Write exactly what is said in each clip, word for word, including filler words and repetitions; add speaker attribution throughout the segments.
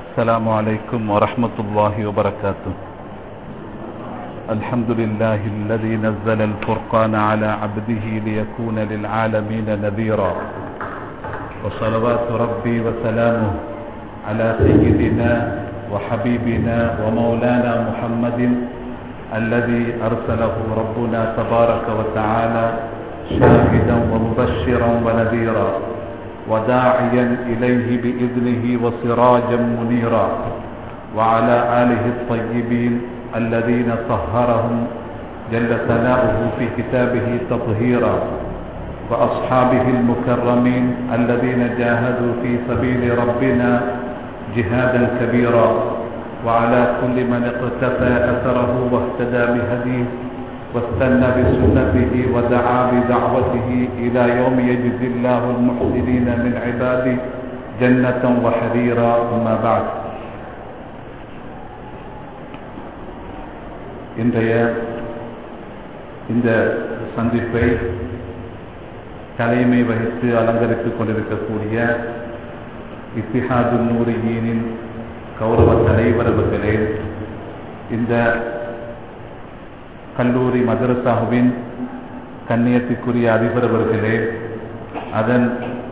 Speaker 1: السلام عليكم ورحمة الله وبركاته. الحمد لله الذي نزل الفرقان على عبده ليكون للعالمين نذيرا، وصلوات ربي وسلامه على سيدنا وحبيبنا ومولانا محمد الذي أرسله ربنا تبارك وتعالى شاهدا ومبشرا ونذيرا وداعيا إليه بإذنه وسراجا منيرا، وعلى آله الطيبين الذين طهرهم جل ثناؤه في كتابه تطهيرا، وأصحابه المكرمين الذين جاهدوا في سبيل ربنا جهادا كبيرا، وعلى كل من اقتفى أثره واهتدى بهديه واستنى بسنته ودعا بدعوته إلى يوم يجزي الله المحسنين من عباده جنة وحريرا. أما بعد. இன்றைய இந்த சந்திப்பை தலைமை வகித்து அலங்கரித்துக் கொண்டிருக்கக்கூடிய இத்திஹாதுன் நூரியின் கௌரவ தலைவர் அவர்களே, இந்த கல்லூரி மதரசாவின் கண்ணியத்திற்குரிய அதிபர் அவர்களே, அதன்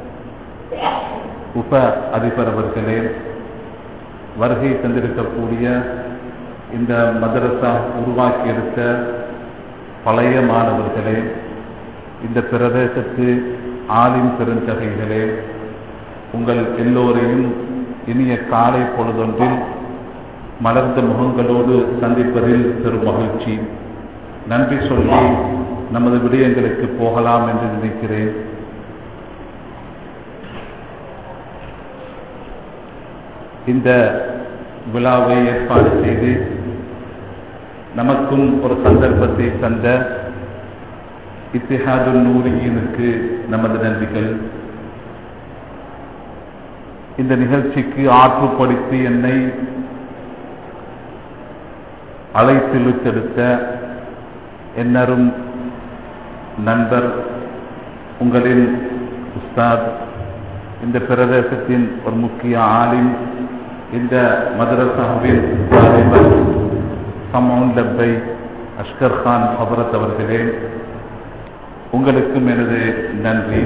Speaker 1: உப அதிபர் அவர்களே, வருகை தந்திருக்கக்கூடிய இந்த மதரசா உருவாக்கியிருக்க பழைய மாணவர்களே, இந்த பிரதேசத்து ஆலிம் பெருந்தகைகளே, உங்கள் எல்லோரையும் இனிய காலை பொழுதொன்றில் மலர்ந்த முகங்களோடு சந்திப்பதில் பெரும் மகிழ்ச்சி. நன்றி சொல்லி நமது விடயங்களுக்கு போகலாம் என்று நினைக்கிறேன். இந்த விழாவை ஏற்பாடு செய்து நமக்கும் ஒரு சந்தர்ப்பத்தை தந்த இத்திஹாதுன் நூரியினுக்கு நமது நன்றிகள். இந்த நிகழ்ச்சிக்கு ஆற்றுப்படுத்தி என்னை அழைத்திழுத்தெடுத்த என்னரும் நண்பர், உங்களின் உஸ்தாத், இந்த பிரதேசத்தின் ஒரு முக்கிய ஆலிம், இந்த மதரசாவின் தலைவர் சமௌன் லப்பை அஷ்கர் கான் ஹபரத் அவர்களே, உங்களுக்கும் எனது நன்றி.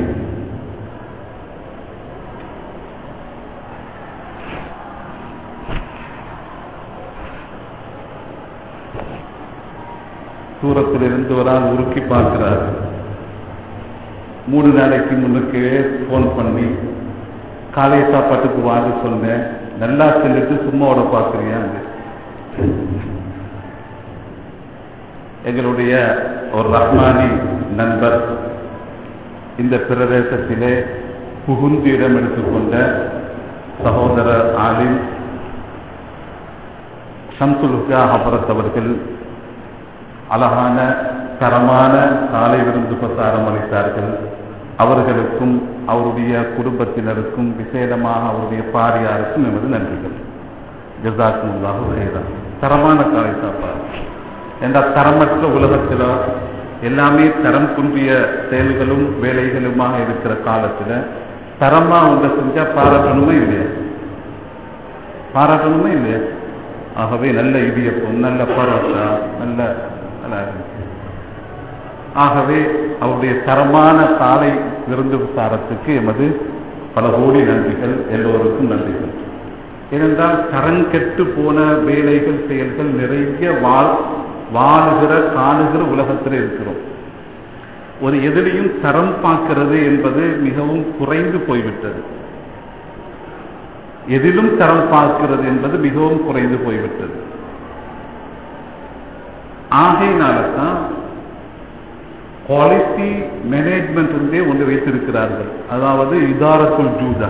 Speaker 1: தூரத்தில் இருந்து ஒரு ஆள் உருக்கி பார்க்கிறார். மூணு நாளைக்கு முன்னுக்கு போன் பண்ணி காலை சாப்பாட்டுக்கு வாங்க சொன்னேன், நல்லா சொல்லிட்டு சும்மாவோட பார்க்குறியா. எங்களுடைய ஒரு ரஹ்மானி நண்பர், இந்த பிரதேசத்திலே புகுந்து இடம் எடுத்துக்கொண்ட சகோதரர் ஆலிம் ஷம்சுல் ஹுதா ஹபரத் அவர்கள் அழகான தரமான காலை விருந்து பிரசாரம் அளித்தார்கள். அவர்களுக்கும் அவருடைய குடும்பத்தினருக்கும் விசேடமாக அவருடைய பாரியாருக்கும் எமது நன்றிகள். ஜஸாக்குமுல்லாஹு ஹைரா. தரமான காலை சாப்பாடு என்ற தரமற்ற உலகத்தில் எல்லாமே தரம் குன்றிய செயல்களும் வேலைகளுமாக இருக்கிற காலத்தில் தரமா ஒன்றை செஞ்சா பாராட்டணுமே இல்லையா? பாராட்டணுமே இல்லையா? ஆகவே நல்ல இடியப்பம், நல்ல பரோட்டா, நல்ல ஆகவே அவருடைய தரமான காலை விருந்து விசாரத்துக்கு எமது பல கோடி நன்றிகள், எல்லோருக்கும் நன்றிகள். ஏனென்றால் தரம் கெட்டு போன வேலைகள் செயல்கள் நிறைய வாழ் வாழுகிற காணுகிற உலகத்தில் இருக்கிறோம். ஒரு எதிலையும் தரம் பார்க்கிறது என்பது மிகவும் குறைந்து போய்விட்டது. எதிலும் தரம் பார்க்கிறது என்பது மிகவும் குறைந்து போய்விட்டது. ஆகையினால்தான் குவாலிட்டி மேனேஜ்மெண்ட் என்றே ஒன்று வைத்திருக்கிறார்கள். அதாவது இதாரத்துல் ஜூதா,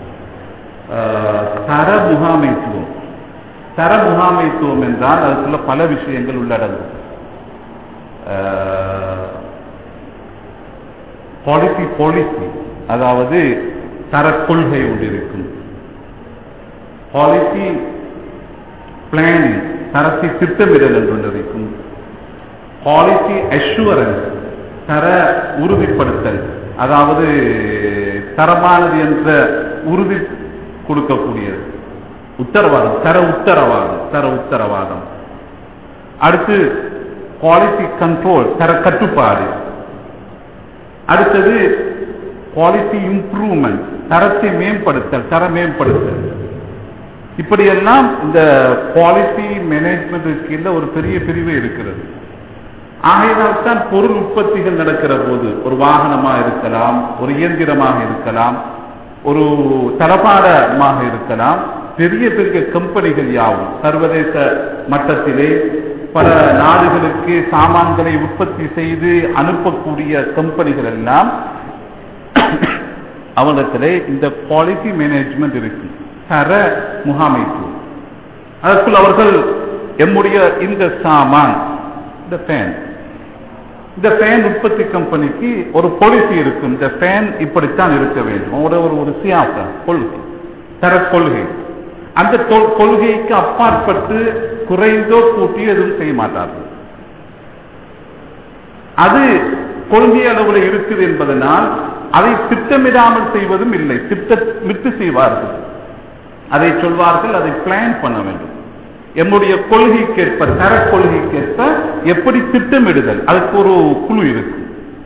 Speaker 1: தர முகாமைத்துவம். தர முகாமைத்துவம் என்றால் அதுக்குள்ள பல விஷயங்கள் உள்ளடங்கும். குவாலிட்டி பாலிசி, அதாவது தர கொள்கை ஒன்று இருக்கும். குவாலிட்டி பிளானிங், தரத்தை திட்டமிடல் என்று ஒன்று இருக்கும். குவாலிட்டி அஷூரன்ஸ், தர உறுதிப்படுத்தல், அதாவது தரமானது என்ற உறுதி கொடுக்கக்கூடியது. உத்தரவாதம், தர உத்தரவாதம், தர உத்தரவாதம். அடுத்து குவாலிட்டி கண்ட்ரோல், தர கட்டுப்பாடு. அடுத்தது குவாலிட்டி இம்ப்ரூவ்மெண்ட், தரத்தை மேம்படுத்தல், தர மேம்படுத்தல். இப்படியெல்லாம் இந்த குவாலிட்டி மேனேஜ்மெண்ட் கீழே ஒரு பெரிய பிரிவு இருக்கிறது. ஆகையினால் தான் பொருள் உற்பத்திகள் நடக்கிற போது, ஒரு வாகனமாக இருக்கலாம், ஒரு இயந்திரமாக இருக்கலாம், ஒரு தளபாடமாக இருக்கலாம், பெரிய பெரிய கம்பெனிகள் யாவும் சர்வதேச மட்டத்திலே பல நாடுகளுக்கு சாமான்களை உற்பத்தி செய்து அனுப்பக்கூடிய கம்பெனிகள் எல்லாம் அவலத்திலே இந்த குவாலிட்டி மேனேஜ்மெண்ட் இருக்கு, தர முகாமைத்துவம். அதற்குள் அவர்கள் எம்முடைய இந்த சாமான், இந்த ஃபேன், இந்த ஃபேன் உற்பத்தி கம்பெனிக்கு ஒரு பாலிசி இருக்கும். இந்த ஃபேன் இப்படித்தான் இருக்க வேண்டும், ஒரு ஒரு சியாசா கொள்கை, தர கொள்கை. அந்த கொள்கைக்கு அப்பாற்பட்டு குறைந்தோ கூட்டி எதுவும் செய்ய மாட்டார்கள். அது கொள்கை அளவில் இருக்குது என்பதனால் அதை திட்டமிடாமல் செய்வதும் இல்லை, திட்டமிட்டு செய்வார்கள். அதை சொல்வார்கள், அதை பிளான் பண்ண வேண்டும். எம்முடைய கொள்கைக்கேற்ப, தர கொள்கைக்கேற்ப எப்படி திட்டமிடுதல், அதுக்கு ஒரு குழு இருக்கு.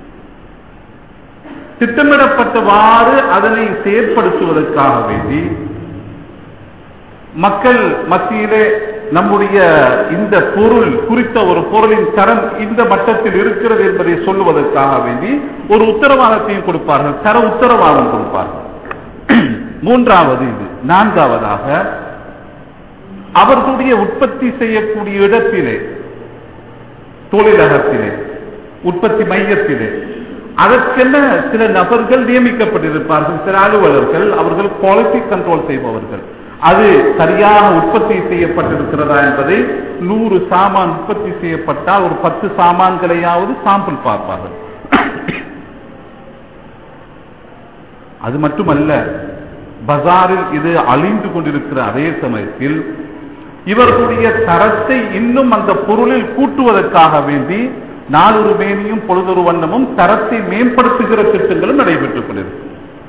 Speaker 1: திட்டமிடப்பட்டவாறு அதனை செயற்படுத்துவதற்காக வேண்டி மக்கள் மத்தியிலே நம்முடைய இந்த பொருள் குறித்த ஒரு பொருளின் தரம் இந்த மட்டத்தில் இருக்கிறது என்பதை சொல்லுவதற்காக வேண்டி ஒரு உத்தரவாதத்தையும் கொடுப்பார்கள், தர உத்தரவாதம் கொடுப்பார்கள். மூன்றாவது இது. நான்காவதாக, அவர்களுடைய உற்பத்தி செய்யக்கூடிய இடத்திலே, தொழிலகத்திலே, உற்பத்தி மையத்திலே அதற்கென சில நபர்கள் நியமிக்கப்பட்டிருப்பார்கள், சில அலுவலர்கள். அவர்கள் குவாலிட்டி கண்ட்ரோல் செய்பவர்கள். அது சரியாக உற்பத்தி செய்யப்பட்டிருக்கிறதா என்பதை, நூறு சாமான் உற்பத்தி செய்யப்பட்டால் ஒரு பத்து சாமான்களையாவது சாம்பிள் பார்ப்பார்கள். அது மட்டுமல்ல, பஜாரில் இது அழிந்து கொண்டிருக்கிற அதே சமயத்தில் இவர்களுடைய தரத்தை இன்னும் அந்த பொருளில் கூட்டுவதற்காக வேண்டி நாளொரு மேனியும் பொழுதொரு வண்ணமும் தரத்தை மேம்படுத்துகிற திட்டங்களும் நடைபெற்றுக் கொண்டிருக்கும்.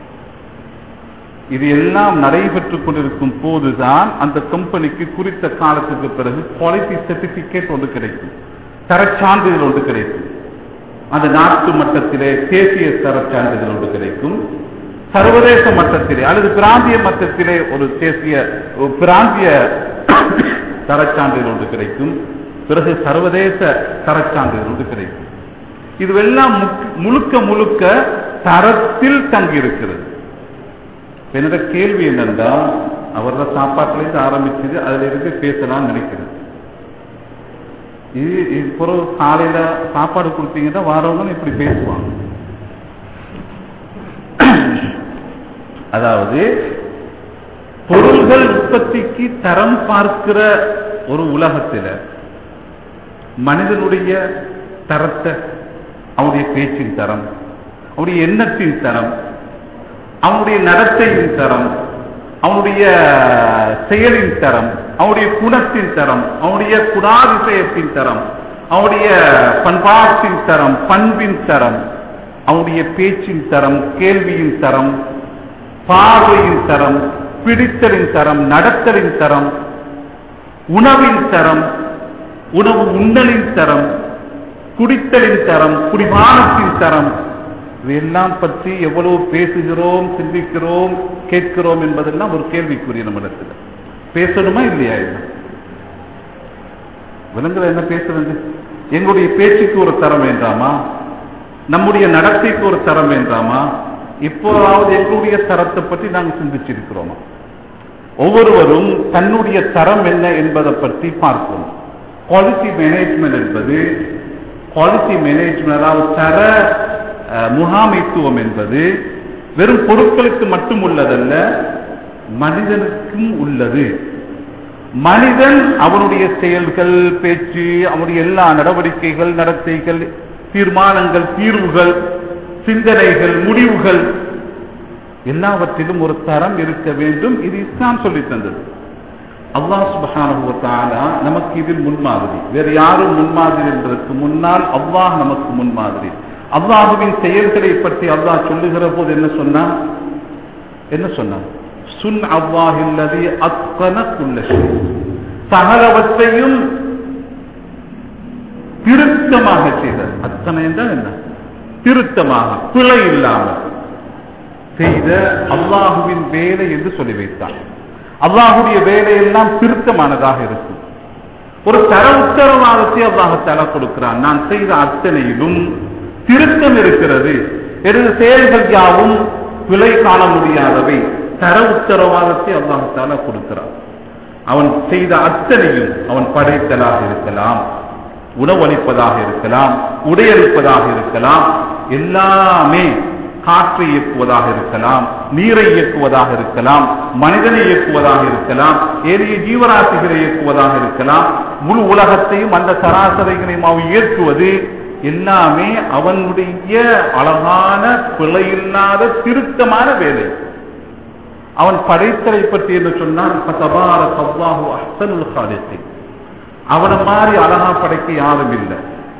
Speaker 1: இது எல்லாம் நடைபெற்றுக் கொண்டிருக்கும் போதுதான் அந்த கம்பெனிக்கு குறித்த காலத்துக்கு பிறகு குவாலிட்டி சர்டிபிகேட் ஒன்று கிடைக்கும், தரச்சான்றிதழ் ஒன்று கிடைக்கும். அந்த நாட்டு மட்டத்திலே தேசிய தரச்சான்றிதழ் ஒன்று கிடைக்கும், சர்வதேச மட்டத்திலே அல்லது பிராந்திய மட்டத்திலே ஒரு தேசிய பிராந்திய தரச்சான்றிதழ் ஒன்று கிடைக்கும், பிறகு சர்வதேச தரச்சான்றிதழ் ஒன்று கிடைக்கும். இதுவெல்லாம் முழுக்க முழுக்க தரத்தில் தங்கியிருக்கிறது. என்னோட கேள்வி என்னென்றால், அவரோட சாப்பாட்டிலிருந்து ஆரம்பிச்சது அதுல இருந்து பேசலாம் நினைக்கிறது. இது இப்போ காலையில சாப்பாடு கொடுத்தீங்கன்னா வாரவங்க இப்படி பேசுவாங்க. அதாவது பொருள்கள் உற்பத்திக்கு தரம் பார்க்கிற ஒரு உலகத்தில் மனிதனுடைய தரத்தை, அவனுடைய பேச்சின் தரம், அவனுடைய எண்ணத்தின் தரம், அவனுடைய நடத்தையின் தரம், அவனுடைய செயலின் தரம், அவனுடைய குணத்தின் தரம், அவனுடைய குணாதிசயத்தின் தரம், அவனுடைய பண்பாட்டின் தரம், பண்பின் தரம், அவனுடைய பேச்சின் தரம், கேள்வியின் தரம், பார்வையின் தரம், பிடித்தலின் தரம், நடத்தலின் தரம், உணவின் தரம், உணவு உண்ணலின் தரம், குடித்தலின் தரம், குடிபானத்தின் தரம், இவையெல்லாம் பற்றி எவ்வளவு பேசுகிறோம், சிந்திக்கிறோம், கேட்கிறோம் என்பதெல்லாம் ஒரு கேள்விக்குரிய நம்மிடத்தில். பேசணுமா இல்லையா? விலங்குல என்ன பேசுறது? எங்களுடைய பேச்சுக்கு ஒரு தரம் வேண்டாமா? நம்முடைய நடத்தைக்கு ஒரு தரம் வேண்டாமா? இப்போதாவது எங்களுடைய தரத்தை பற்றி நாங்கள் சிந்திச்சிருக்கிறோமா? ஒவ்வொருவரும் தன்னுடைய தரம் என்ன என்பதை பற்றி பார்ப்போம். குவாலிட்டி மேனேஜ்மெண்ட் என்பது, குவாலிட்டி மேனேஜ்மெண்ட் அதாவது தர முகாமைத்துவம் என்பது வெறும் பொருட்களுக்கு மட்டும் உள்ளதல்ல, மனிதனுக்கும் உள்ளது. மனிதன் அவனுடைய செயல்கள், பேச்சு, அவனுடைய எல்லா நடவடிக்கைகள், நடத்தைகள், தீர்மானங்கள், தீர்வுகள், சிந்தனைகள், முடிவுகள் எல்லாவற்றிலும் ஒரு தரம் இருக்க வேண்டும். இது இஸ்லாம் சொல்லி தந்தது. அல்லாஹ் சுப்ஹானஹு வ தஆலா நமக்கு இதில் முன்மாதிரி. வேறு யாரும் முன்மாதிரி என்பதற்கு முன்னால் அல்லாஹ் நமக்கு முன்மாதிரி. அல்லாஹுவின் செயல்களை பற்றி அல்லாஹ் சொல்லுகிற போது என்ன சொன்னான்? என்ன சொன்னான்? சுன் அல்லாஹில்லதி அத்கன குல்ல ஷை, சகலவற்றையும் திருத்தமாக செய்தது. அத்தனை என்றால் என்ன? திருத்தமாக, பிழை இல்லாமல் செய்த அல்லாஹுவின் வேலை என்று சொல்லி வைத்தார். அல்லாஹுடைய வேலையெல்லாம் திருத்தமானதாக இருக்கும். ஒரு தர உத்தரவாதத்தை அல்லாஹ் கொடுக்கிறான். நான் செய்த அத்தனையிலும் திருத்தம் இருக்கிறது, எனது செயல்கள் யாவும் பிழை காண முடியாதவை, தர உத்தரவாதத்தை அல்லாஹ் கொடுக்கிறான். அவன் செய்த அத்தனையும், அவன் படைத்தலாக இருக்கலாம், உணவளிப்பதாக இருக்கலாம், உடையளிப்பதாக இருக்கலாம், எல்லாமே காற்றை இயக்குவதாக இருக்கலாம், நீரை இயக்குவதாக இருக்கலாம், மனிதனை இயக்குவதாக இருக்கலாம், ஏனைய ஜீவராசிகளை இயக்குவதாக இருக்கலாம், முழு உலகத்தையும் அந்த சராசரிகளையும் அவன் இயக்குவது எல்லாமே அவனுடைய அழகான பிழையில்லாத திருத்தமான வேலை. அவன் படைத்தலை பற்றி என்று சொன்னால் அவனை மாதிரி அழகா படைக்க யாரும் இல்லை.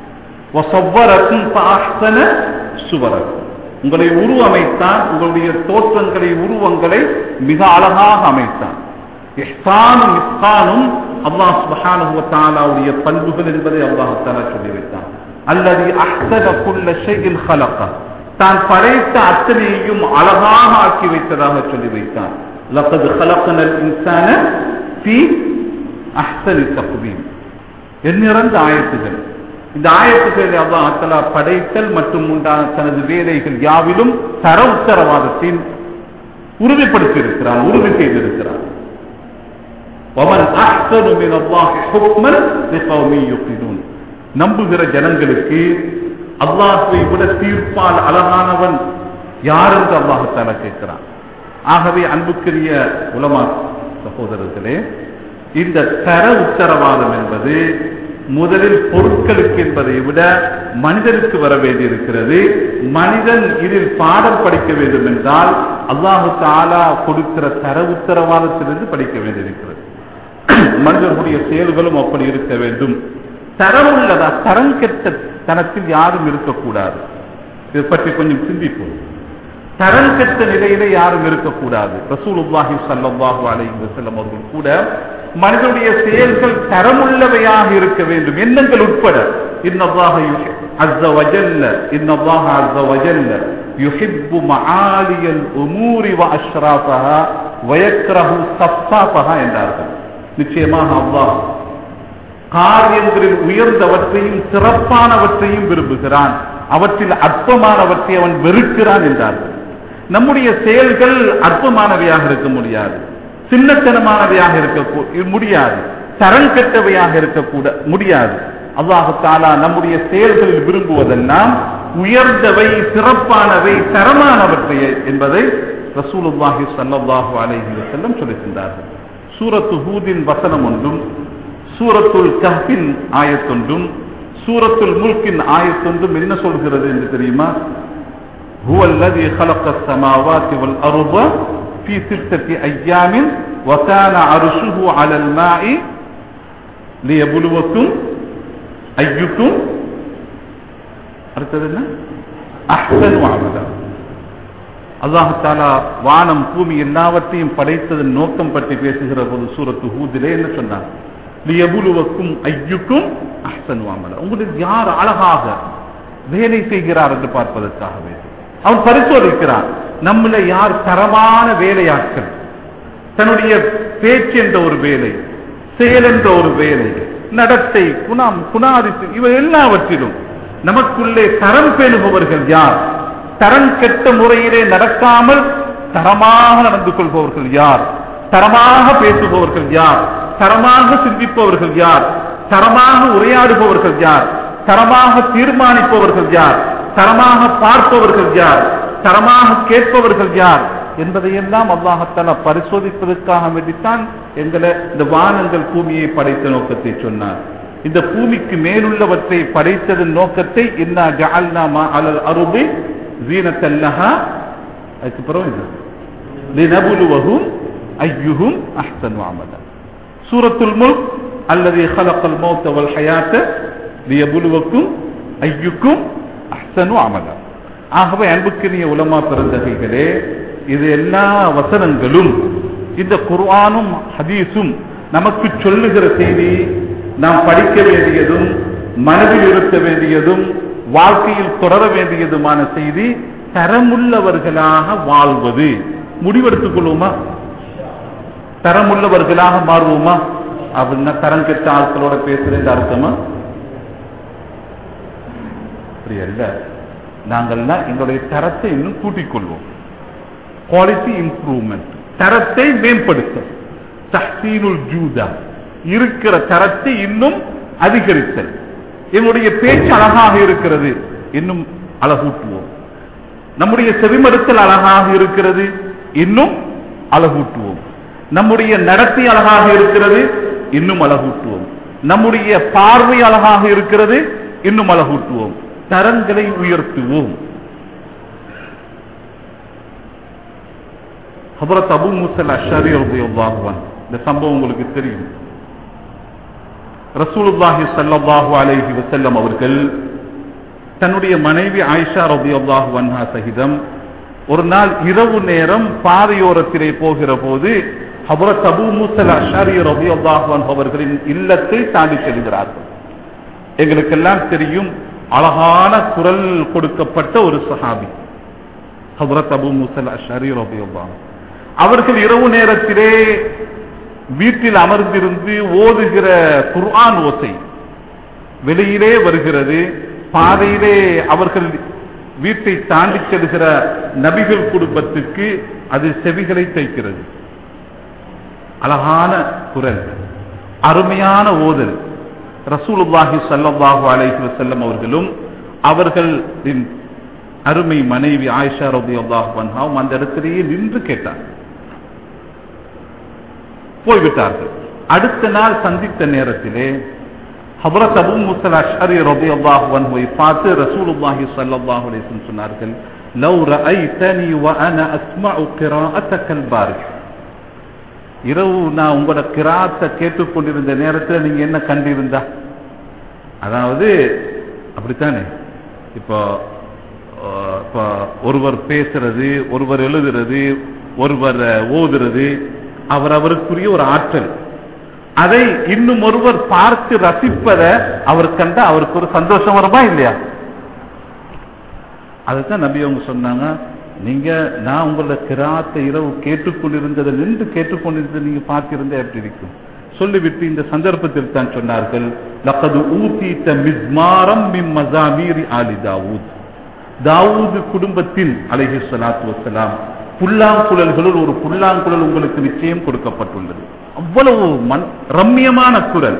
Speaker 1: உங்களை உருவமைத்தான், உங்களுடைய தோற்றங்களை உருவங்களை மிக அழகாக அமைத்தான். இஹ்சானும் இஹ்சானும் அல்லாஹ் சுப்ஹானஹு வ தஆலாவுடைய பண்புகள் என்பதை அல்லாஹ் தஆலா சொல்லி வைத்தான். அல்லதி அஹ்ஸன குல்ல ஷைஇன் خلق, தான் படைத்த அத்தனையையும் அழகாக ஆக்கி வைத்ததாக சொல்லி வைத்தான். லகத் خلقنال இன்சான ஃபீ அஹ்ஸனி தக்வீம். எண்ணிறந்த ஆயத்துகள். இந்த ஆயத்துக்களை அல்லாஹ் தஆலா படைத்தல் மற்றும் உண்டான தனது வேலைகள் யாவிலும் தர உத்தரவாதத்தின் உறுதிப்படுத்தி இருக்கிறார், உறுதி செய்திருக்கிறார். வமன் அஹ்ஸனு மினல்லாஹி ஹுக்மன் லிகௌமி யுகினூன். நம்புகிற ஜனங்களுக்கு அல்லாஹ்வை விட தீர்ப்பால் அழகானவன் யார் என்று அல்லாஹ் தஆலா கேட்கிறான். ஆகவே அன்புக்குரிய உலமா சகோதரர்களே, இந்த தர உத்தரவாதம் என்பது முதலில் பொருட்களுக்கு என்பதை விட மனிதனுக்கு வர வேண்டியிருக்கிறது. மனிதன் இதில் பாடம் படிக்க வேண்டும் என்றால் அல்லாஹு தஆலா கொடுக்கிற தர உத்தரவாதத்திலிருந்து படிக்க வேண்டியிருக்கிறது. மனிதர்களுடைய செயல்களும் அப்படி இருக்க வேண்டும். தரம் உள்ளதா, தரம் கெட்ட தனத்தில் யாரும் இருக்கக்கூடாது. இதை பற்றி கொஞ்சம் சிந்திப்போம். தரம் கெட்ட நிலையில யாரும் இருக்கக்கூடாது. ரசூலுல்லாஹி ஸல்லல்லாஹு அலைஹி வஸல்லம் அவர்கள் கூட மனிதனுடைய செயல்கள் தரமுள்ளவையாக இருக்க வேண்டும், எண்ணங்கள் உட்பட. இன்னல்லாஹ அஸ்ஸ வஜல்ல இன்னல்லாஹ அஸ்ஸ வஜல்ல யுஹிப்பு மஆலியல் உமூரி வ அஷ்ராஃபஹா வ யக்ரஹு ஸஃபாஃபஹா என்றார்கள். நிச்சயமாக அல்லாஹ் காரியங்களில் உயர்ந்தவற்றையும் சிறப்பானவற்றையும் விரும்புகிறான், அவற்றில் அற்பமானவற்றை அவன் வெறுக்கிறான் என்றார்கள். நம்முடைய செயல்கள் அற்பமானவையாக இருக்க முடியாது, சின்னத்தனமானவையாக இருக்க முடியாது, தரம் கெட்டவையாக இருக்கக்கூட முடியாது. அல்லாஹு தஆலா நம்முடைய செயல்களில் விரும்புவதெல்லாம் உயர்ந்தவை, சிறப்பானவை, தரமானவற்றை என்பதை ரசூலுல்லாஹி ஸல்லல்லாஹு அலைஹி வஸல்லம் சொல்லுகின்றார்கள். சூரத்து ஹூதின் வசனம் ஒன்றும், சூரத்துல் கஹ்ஃபின் ஆயத்தொன்றும், சூரத்துல் முல்கின் ஆயத்தொன்றும் என்ன சொல்கிறது என்று தெரியுமா? ஹுவல்லதி خلقஸ் ஸமாவாதி வல் அர்த ஃபீ சித்தத்தி அய்யாமின் வ கான அர்ஷுஹு அலல் மாஇ லியப்லுவக்கும் அய்யுக்கும், அடுத்தது என்ன? அஹ்ஸனு அமலா. அல்லாஹ் தஆலா வானம் பூமி எல்லாவற்றையும் படைத்ததன் நோக்கம் பற்றி பேசுகிற போது சூரத்து ஹூதிலே என்ன சொன்னார்? லியப்லுவக்கும் அய்யுக்கும் அஹ்ஸனு அமலா. உங்களுக்கு யார் அழகாக வேலை செய்கிறார் என்று பார்ப்பதற்காகவே அவன் பரிசோதிக்கிறான். நம்மள யார் தரமான வேலையாட்கள், தன்னுடைய பேச்சு என்ற ஒரு வேலை, செயல் என்ற ஒரு வேலை, நடத்தை, குணம், குணாதித்து இவை எல்லாவற்றிலும் நமக்குள்ளே தரம் பேணுபவர்கள் யார், தரம் கெட்ட முறையிலே நடக்காமல் தரமாக நடந்து கொள்பவர்கள் யார், தரமாக பேசுபவர்கள் யார், தரமாக சிந்திப்பவர்கள் யார், தரமாக உரையாடுபவர்கள் யார், தரமாக தீர்மானிப்பவர்கள் யார், தரமாக பார்ப்பவர்கள் யார், தரமாக கேட்பவர்கள் யார் என்பதையெல்லாம் அல்லாஹ் தஆலா பரிசோதிப்பதற்காக வேண்டித்தான் எங்களை இந்த வானங்கள் பூமியை படைத்த நோக்கத்தை சொன்னார். இந்த பூமிக்கு மேலுள்ளவற்றை படைத்ததன் நோக்கத்தை இன்னா ஜஅல்னா மா அலல் அர்தி ஸீனத்தல் லஹா, அதுக்கு பிறகு இது லினப்லுவஹும் அய்யுஹும் அஹ்ஸனு அமலா. சூரத்துல் முல்க் அல்லதி خلقல் மௌத வல் ஹயாத லியப்லுவக்கும் அய்யுக்கும் அஹ்ஸனு அமலா. ஆகவே அன்புக்குரிய உலமா பெருந்தகைகளே, இது எல்லா வசனங்களும் இந்த குர்ஆனும் ஹதீஸும் நமக்கு சொல்லுகிற செய்தி நாம் படிக்க வேண்டியதும் மனதில் இருக்க வேண்டியதும் வாழ்க்கையில் தொடர வேண்டியதுமான செய்தி தரமுள்ளவர்களாக வாழ்வது. முடிவெடுத்துக் கொள்வோமா? தரமுள்ளவர்களாக மாறுவோமா? அப்படின்னா தரம் கெட்ட ஆட்களோட பேசுறது அர்த்தமா? அப்படி அல்ல. நாங்கள்லாம் எங்களுடைய தரத்தை இன்னும் கூட்டிக் கொள்வோம். குவாலிட்டி இம்ப்ரூவ்மெண்ட், தரத்தை மேம்படுத்த, தஹ்சீனுல் ஜூதா, இருக்கிற தரத்தை இன்னும் அதிகரித்தல். எங்களுடைய பேச்சு அழகாக இருக்கிறது, இன்னும் அழகூட்டுவோம். நம்முடைய செவிமடுத்தல் அழகாக இருக்கிறது, இன்னும் அழகூட்டுவோம். நம்முடைய நடத்தை அழகாக இருக்கிறது, இன்னும் அழகூட்டுவோம். நம்முடைய பார்வை அழகாக இருக்கிறது, இன்னும் அழகூட்டுவோம். தரங்களை உயர்த்துவோம். ஹஜ்ரத் அபூ மூஸா அல்-அஷ்அரி ரலியல்லாஹு அன்ஹு, இந்த சம்பவம் உங்களுக்கு தெரியும். ரசூலுல்லாஹி ஸல்லல்லாஹு அலைஹி வஸல்லம் அவர்கள் தன்னுடைய மனைவி ஆயிஷா ரலியல்லாஹு அன்ஹா சகிதம் ஒரு நாள் இரவு நேரம் பாதையோரத்திலே போகிற போது ஹஜ்ரத் அபூ மூஸா அல்-அஷ்அரி ரலியல்லாஹு அன்ஹு அவர்களின் இல்லத்தை தாண்டி செல்கிறார்கள். எங்களுக்கெல்லாம் தெரியும், அழகான குரல் கொடுக்கப்பட்ட ஒரு சஹாபி ஹஜ்ரத் அபூ மூஸா அல்-அஷ்அரி ரலியல்லாஹு. அவர்கள் இரவு நேரத்திலே வீட்டில் அமர்ந்திருந்து ஓதுகிற குர்ஆன் ஓசை வெளியிலே வருகிறது. பாதையிலே அவர்கள் வீட்டை தாண்டி செல்கிற நபிகள் குடும்பத்துக்கு அது செவிகளை தைக்கிறது. அழகான குரல், அருமையான ஓதல். ரசூலுல்லாஹி ஸல்லல்லாஹு அலைஹி வஸல்லம் அவர்களும் அவர்களின் அருமை மனைவி ஆயிஷா ரலியல்லாஹு அன்ஹா அந்த இடத்திலேயே நின்று கேட்டார். போய்விட்டார்கள். அடுத்த நாள் சந்தித்த நேரத்திலே ஹஜ்ரத் அபூ மூஸா அல்-அஷ்அரி ரலியல்லாஹு அன்ஹுவை பார்த்து ரசூலுல்லாஹி ஸல்லல்லாஹு அலைஹி வஸல்லம் சொன்னார்கள், லவ் ரஅய்தனி வ அனா அஸ்மஉ கிராஅத்தக அல்-பாரிஹ். இரவு நான் உங்களோட கிராத்தை கேட்டுக்கொண்டிருந்த நேரத்தில் நீங்க என்ன கண்டிருந்தா? அதாவது அப்படித்தானே, இப்போ ஒருவர் பேசுறது, ஒருவர் எழுதுறது, ஒருவர் ஓதுறது அவர் அவருக்குரிய ஒரு ஆற்றல். அதை இன்னும் ஒருவர் பார்த்து ரசிப்பதை அவர் கண்டா அவருக்கு ஒரு சந்தோஷம் வருமா இல்லையா? அதுதான் நபி அவங்க சொன்னாங்க, நீங்க நான் உங்களோட கிராத்தை இரவு கேட்டுக்கொண்டிருந்ததை நின்று கேட்டுக்கொண்டிருந்ததை நீங்க பார்த்திருந்தா எப்படி இருக்கும் சொல்லிவிட்டு இந்த சந்தர்ப்பத்தில் தான் சொன்னார்கள், லகது ஊதீத மிஸ்மாரம் மின் மஸாமீரி ஆலி தாவூத். தாவூது குடும்பத்தில் அலைஹிஸ்ஸலாத்து வஸ்ஸலாம் புல்லாங்குழல்களுள் ஒரு புல்லாங்குழல் உங்களுக்கு நிச்சயம் கொடுக்கப்பட்டுள்ளது. அவ்வளவு மண் ரம்மியமான குரல்.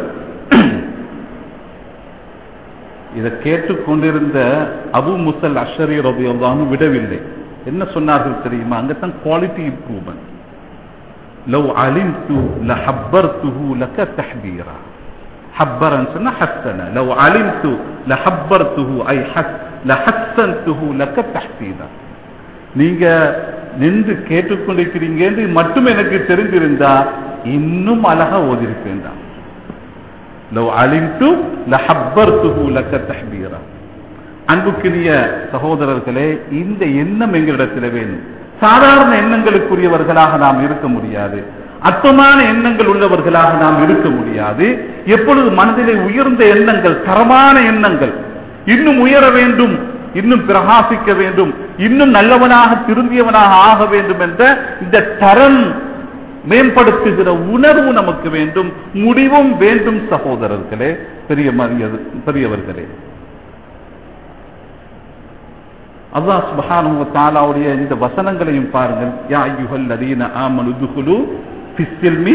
Speaker 1: இதை கேட்டுக்கொண்டிருந்த அபூ மூஸா அல்-அஷ்அரி ரலியல்லாஹு அன்ஹு விடவில்லை. என்ன சொன்னார்கள் தெரியுமா? அங்கதான் குவாலிட்டி இம்ப்ரூவ்மெண்ட். லவ் அலிம்து லஹப்பர்துஹு லக தஹ்பீரா. ஹப்பரன் சொன்னா ஹஸ்ஸன. லவ் அலிம்து லஹப்பர்துஹு ஐ ஹஸ் லஹஸ்ஸன்துஹு லக தஹ்சீனா. நீங்க நின்று கேட்டுக்கொண்டிருக்கிறீங்க என்று மட்டும் எனக்கு தெரிந்திருந்தா இன்னும் அழகா ஓதிருப்பேன். லவ் அலிம்து லஹப்பர்துஹு லக தஹ்பீரா. அன்புக்குரிய சகோதரர்களே, இந்த எண்ணம் எங்களிடத்தில் வேணும். சாதாரண எண்ணங்களுக்குரியவர்களாக நாம் இருக்க முடியாது, அற்பமான எண்ணங்கள் உள்ளவர்களாக நாம் இருக்க முடியாது. எப்பொழுது மனதிலே உயர்ந்த எண்ணங்கள், தரமான எண்ணங்கள், இன்னும் உயர வேண்டும், இன்னும் பிரகாசிக்க வேண்டும், இன்னும் நல்லவனாக திரும்பியவனாக ஆக வேண்டும் என்ற இந்த தரம் மேம்படுத்துகிற உணர்வு நமக்கு வேண்டும், முடிவும் வேண்டும். சகோதரர்களே, பெரிய பெரியவர்களே, அல்லாஹ் சுப்ஹானஹு வ தஆலாவுடைய இந்த வசனங்களையும் பாருங்கள். யா அய்யுஹல்லதீன ஆமனு துகுலு ஃபிஸ்ஸில்மி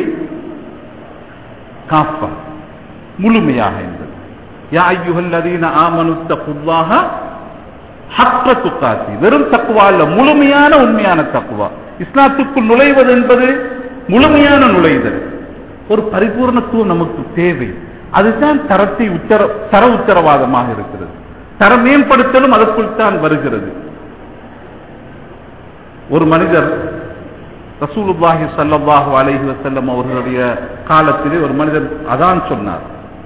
Speaker 1: காஃபா, முழுமையாக என்பது. யா அய்யுஹல்லதீன ஆமனு தக்குல்லாஹ ஹக்க துகாத்தி, வெறும் தக்வா அல்ல, முழுமையான உண்மையான தக்வா. இஸ்லாத்துக்குள் நுழைவது என்பது முழுமையான நுழைதல். ஒரு பரிபூர்ணத்துவம் நமக்கு தேவை. அதுதான் தரத்தை உத்தர தர உத்தரவாதமாக இருக்கிறது. தர மேம்படுத்தலும் அதற்குள் தான் வருகிறது. ஒரு மனிதர் ரசூலுல்லாஹி ஸல்லல்லாஹு அலைஹி வஸல்லம் அவர்களுடைய காலத்திலே ஒரு மனிதர் அதான் சொன்னார்.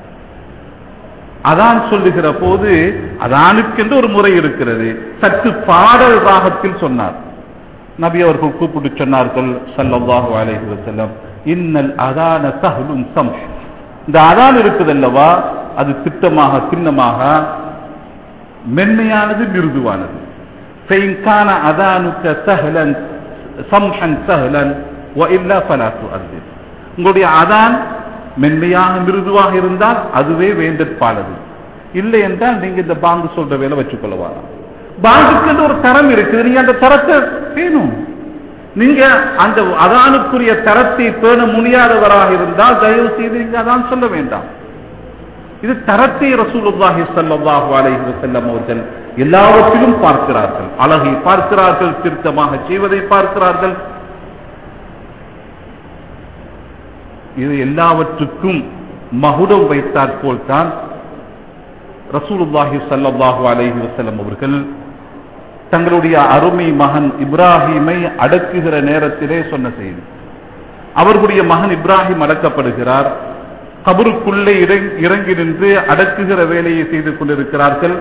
Speaker 1: அதான் சொல்லுகிற போது அதானுக்கென்று ஒரு முறை இருக்கிறது. சற்று பாடல் ராகத்தில் சொன்னார். நபி அவர்கள் கூப்பிட்டு சொன்னார்கள் ஸல்லல்லாஹு அலைஹி வஸல்லம், இன்னல் அதான சஹ்லுன் சம்ஹ். இந்த அதான் இருக்குதல்லவா, அது திட்டமாக சின்னமாக மென்மையானது, மிருதுவானது. ஃபைன் கான அதானுக சஹ்லன் சம்ஹன் சஹ்லன் வ இல்லா ஃபலா துஅذின். உங்களுடைய அதான் மென்மையாக மிருதுவாக இருந்தால் அதுவே வேண்டற்பானது. இல்லை என்றால் நீங்க இந்த பாங்கு சொல்ற வேலை வச்சுக்கொள்ள வேண்டாம். பாங்குக்கு ஒரு தரம் இருக்குது, நீங்க அந்த தரத்தை பேணும். நீங்க அந்த அதானுக்குரிய தரத்தை பேண முடியாதவராக இருந்தால் தயவு செய்து நீங்க அதான் சொல்ல வேண்டாம். இது தரத்தை ரசூலுல்லாஹி ஸல்லல்லாஹு அலைஹி வஸல்லம் அவர்கள் எல்லாவற்றிலும் பார்க்கிறார்கள். அழகை பார்க்கிறார்கள், திருத்தமாக செய்வதை பார்க்கிறார்கள். இது எல்லாவற்றுக்கும் மகுடம் வைத்தாற் போல்தான் ரசூலுல்லாஹி ஸல்லல்லாஹு அலைஹி வஸல்லம் அவர்கள் தங்களுடைய அருமை மகன் இப்ராஹிமை அடக்குகிற நேரத்திலே சொன்ன செய்தி. அவர்களுடைய மகன் இப்ராஹிம் அடக்கப்படுகிறார். கபருக்குள்ளே இறங்கி நின்று அடக்குகிற வேலையை செய்து கொண்டிருக்கிறார்கள்.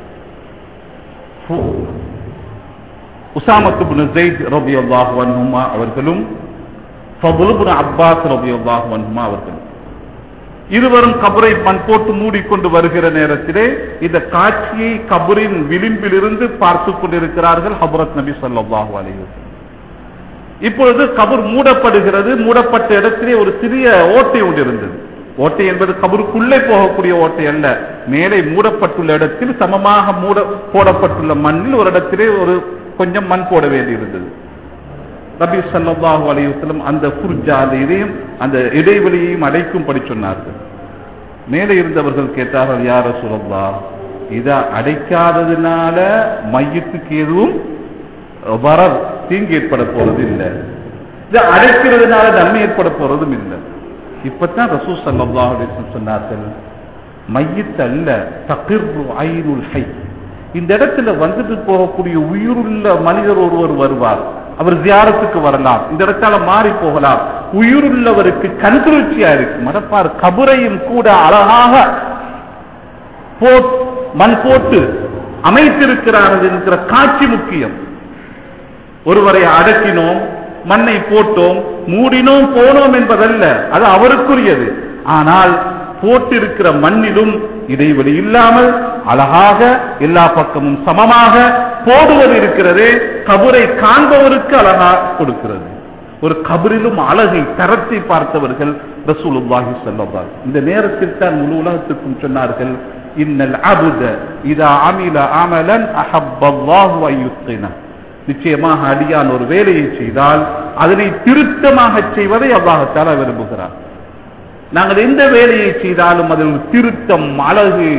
Speaker 1: உஸாமத்து இப்னு ஸைத் ரலியல்லாஹு அன்ஹுமா அவர்களும் ஃபதுல் இப்னு அப்பாஸ் ரலியல்லாஹு அன்ஹுமா அவர்களும் இருவரும் கபரை மண் போட்டு மூடிக்கொண்டு வருகிற நேரத்திலே இந்த காட்சியை கபரின் விளிம்பிலிருந்து பார்த்து கொண்டிருக்கிறார்கள் ஹஜ்ரத் நபி ஸல்லல்லாஹு அலைஹி வஸல்லம். இப்பொழுது கபர் மூடப்படுகிறது. மூடப்பட்ட இடத்திலே ஒரு சிறிய ஓட்டை ஒன்று இருந்தது. ஓட்டை என்பது கபருக்குள்ளே போகக்கூடிய ஓட்டை அல்ல, மேலே மூடப்பட்டுள்ள இடத்தில் சமமாக மூட போடப்பட்டுள்ள மண்ணில் ஒரு இடத்திலே ஒரு கொஞ்சம் மண் போட வேண்டியிருந்தது. நபி ஸல்லல்லாஹு அலைஹி வஸல்லம் அந்த ஃபுர்ஜா, அந்த இதையும் அந்த இடைவெளியையும் அடைக்கும்படி சொன்னார்கள். மேலே இருந்தவர்கள் கேட்டார்கள், யா ரசூலல்லாஹ், இதை அடைக்காததுனால மையத்துக்கு எதுவும் வர தீங்கு ஏற்பட போறது இல்லை, இதை அடைக்கிறதுனால நன்மை ஏற்பட போறதும் இல்லை. இப்பதான் ரசூல் ஸல்லல்லாஹு அலைஹி வஸல்லம் சொன்னார்கள், மையத் அல்ல தகிர்ரு ஐனுல் ஹை. இந்த இடத்துல வந்துட்டு போகக்கூடிய உயிருள்ள மனிதர் ஒருவர் வருவார். அவர் ஜியாரத்துக்கு வரலாம், இந்த இடத்தால மாறி போகலாம். உயிருள்ளவருக்கு கண்குளிர்ச்சியா இருக்கு. மடப்பார் கபரையும் கூட அழகாக மண் போட்டு அமைத்திருக்கிறார்கள் என்கிற காட்சி முக்கியம். ஒருவரை அடக்கினோம், மண்ணை போட்டோம், மூடினோம், போனோம் என்பதல்ல, அது அவருக்குரியது. ஆனால் போட்டிருக்கிற மண்ணிலும் இடைவெளி இல்லாமல் அழகாக எல்லா பக்கமும் சமமாக போடுவது இருக்கிறதே, கபரை காண்பவருக்கு அழகாக கொடுக்கிறது. ஒரு கபரிலும் அழகை தரத்தை பார்த்தவர்கள் ரசூலுல்லாஹி ஸல்லல்லாஹு அலைஹி வஸல்லம். இந்த நேரத்தில் தான் முழு உலகத்துக்கும் சொன்னார்கள், இன்னல் அபுத இதா அமில அமலன் அஹப்பல்லாஹு அய்யுத்கினா. நிச்சயமாக அடியான் ஒரு வேலையை செய்தால் அதனை திருத்தமாக செய்வதை அல்லாஹ் தஆலா விரும்புகிறார். நாங்கள் எந்த வேலையை செய்தாலும் அதில் திருத்தம், அழகு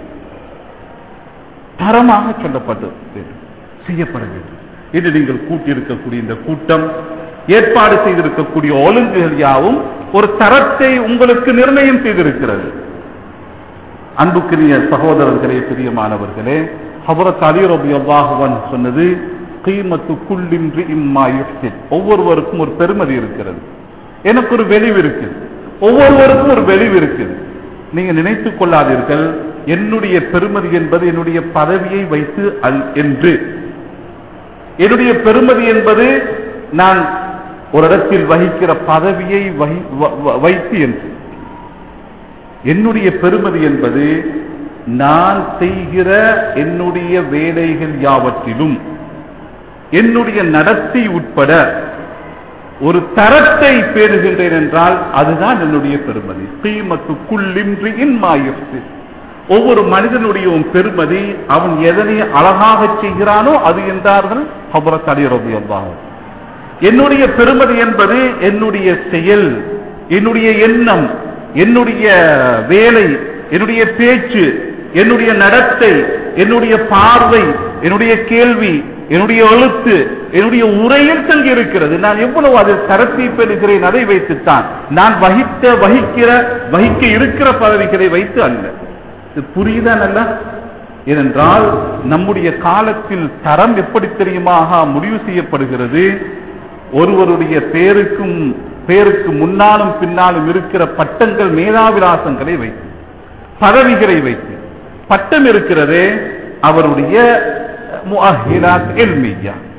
Speaker 1: தரமாக சொல்லப்பட்டு செய்யப்பட வேண்டும். இது நீங்கள் கூட்டியிருக்கக்கூடிய இந்த கூட்டம், ஏற்பாடு செய்திருக்கக்கூடிய ஒழுங்குகள் யாவும் ஒரு தரத்தை உங்களுக்கு நிர்ணயம் செய்திருக்கிறது. அன்புக்குரிய சகோதரர்களே, பிரியமானவர்களே, ஹஜ்ரத் அலி ரலியல்லாஹு அன்ஹு சொன்னது, கீமத்து குல்லின்றி இம்மா யுஹ்சின். ஒவ்வொருவருக்கும் ஒரு பெருமதி இருக்கிறது, எனக்கு ஒரு வெளிவு இருக்குது, ஒவ்வொருவருக்கும் ஒரு வெளிவு இருக்குது. நீங்க நினைத்துக் கொள்ளாதீர்கள் என்னுடைய பெருமதி என்பது என்னுடைய பதவியை வைத்து அல் என்று. என்னுடைய பெருமதி என்பது நான் ஒரு இடத்தில் வகிக்கிற பதவியை வைத்து என்று. என்னுடைய பெருமதி என்பது நான் செய்கிற என்னுடைய வேலைகள் யாவற்றிலும் என்னுடைய நடத்தை உட்பட ஒரு தரத்தை பேணுகின்றேன் என்றால் அதுதான் என்னுடைய பெருமதி. கீமத்து குல்லின்றியின் மாயுஃப்சி. ஒவ்வொரு மனிதனுடைய பெருமதி அவன் எதனை அழகாக செய்கிறானோ அது என்றார்கள் ஹஜ்ரத் அலி ரலியல்லாஹு அன்ஹு. என்னுடைய பெருமதி என்பது என்னுடைய செயல், என்னுடைய எண்ணம், என்னுடைய வேலை, என்னுடைய பேச்சு, என்னுடைய நடத்தை, என்னுடைய பார்வை, என்னுடைய கேள்வி, என்னுடைய எழுத்து, என்னுடைய உரையில் தங்கி இருக்கிறது. நான் எவ்வளவு அதில் தரத்தை பெறுகிறேன் அதை வைத்துத்தான். நான் வகித்த வகிக்கிற வகிக்க இருக்கிற பதவிகளை வைத்து அல்ல. இது புரியுதான் அல்ல? ஏனென்றால் நம்முடைய காலத்தில் தரம் எப்படி தெரியுமாக முடிவு செய்யப்படுகிறது? ஒருவருடைய பேருக்கும் பேருக்கு முன்னாலும் பின்னாலும் இருக்கிற பட்டங்கள், மேதாவிலாசங்களை வைத்து, பதவிகளை வைத்து. பட்டம் இருக்கிறதே அவருடைய முஅஹிலாத் இல்மியா,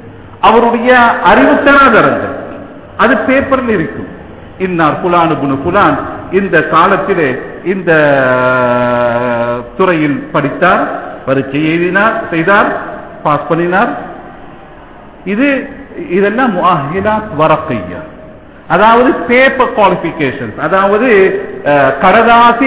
Speaker 1: அவருடைய அறிவு தராதரங்கள், அது பேப்பர்ல இருக்கும். இன்னார் புலானு புனு புலான் இந்த காலத்திலே இந்த துறையில் படித்தார், பரீட்சை எழுதினார், செய்தார், பாஸ் பண்ணினார். இது இதெல்லாம் முஅஹிலாத் வரக்கிய்யா, அதாவது பேப்பர் குவாலிஃபிகேஷன், அதாவது கடதாசி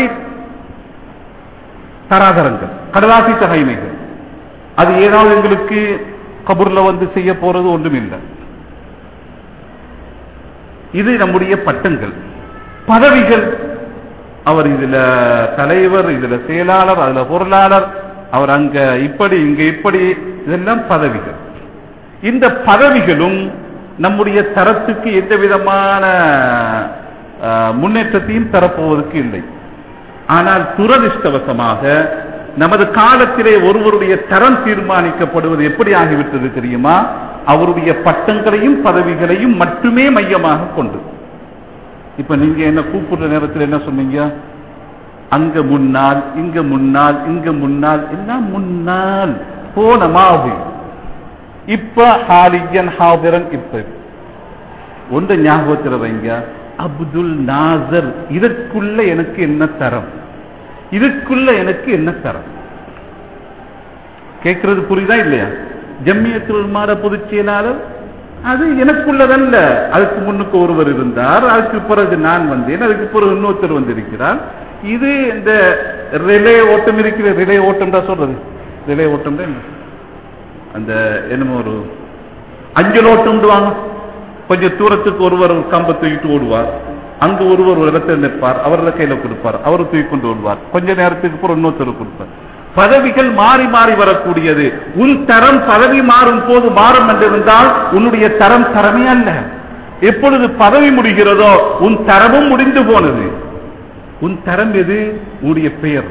Speaker 1: தராதரங்கள், கடதாசி தகைமைகள். அது ஏதாவது எங்களுக்கு கபூர்ல வந்து செய்ய போறது ஒன்றும் இல்லை. இது நம்முடைய பட்டங்கள், பதவிகள். அவர் இதுல தலைவர், இதுல செயலாளர், அதுல பொருளாளர், அவர் அங்க இப்படி இங்க இப்படி, இதெல்லாம் பதவிகள். இந்த பதவிகளும் நம்முடைய தரத்துக்கு எந்த விதமான முன்னேற்றத்தையும் தரப்போவதற்கு இல்லை. ஆனால் துரதிர்ஷ்டவசமாக நமது காலத்திலே ஒருவருடைய தரம் தீர்மானிக்கப்படுவது எப்படி ஆகிவிட்டது தெரியுமா? அவருடைய பட்டங்களையும் பதவிகளையும் மட்டுமே மையமாக கொண்டு. இப்ப நீங்க என்ன கூப்பிடுற நேரத்தில் என்ன சொன்னீங்க? அங்க முன்னால், இங்க முன்னால், இங்க முன்னால், எல்லாம் முன்னால் போன மாவு. இப்ப ஹாலியன் ஹாதிரன். இப்ப ஒன்று ஞாபகத்தில் வைங்க, அப்துல் நாசர். இதற்குள்ள எனக்கு என்ன தரம்? இதுக்குள்ள எனக்கு என்ன தரம்? கேட்கிறது புரியுதா இல்லையா? ஜம்மியத்துல் உலமா பொதுச் செயலாளர், அது எனக்குள்ளதல்ல. அதுக்கு முன்னுக்கு ஒருவர் இருந்தார், அதுக்கு பிறகு நான் வந்தேன், அதுக்கு பிறகு இன்னொருத்தர் வந்திருக்கிறார். இது இந்த ரிலே ஓட்டம் இருக்கிற, ரிலே ஓட்டம் தான் சொல்றது. ரிலே ஓட்டம் தான் அந்த என்னமோ ஒரு அஞ்சல் ஓட்டம் வாங்க. கொஞ்சம் தூரத்துக்கு ஒருவர் ஒரு கம்பை தூக்கிட்டு ஓடுவார், அங்கு ஒருவர் ஒரு இடத்தில் நிற்பார், அவரது கையில கொடுப்பார், அவர் தூக்கி கொண்டு ஓடுவார். கொஞ்ச நேரத்துக்கு பிறகு இன்னொருத்தர் கொடுப்பார். பதவிகள் மாறி மாறி வரக்கூடியது. உன் தரம் பதவி மாறும் போது மாறும் என்றிருந்தால் உன்னுடைய தரம் தரமே அல்ல. எப்பொழுது பதவி முடிகிறதோ உன் தரமும் முடிந்து போனது. உன் தரம் எது? உன்னுடைய பெயர்.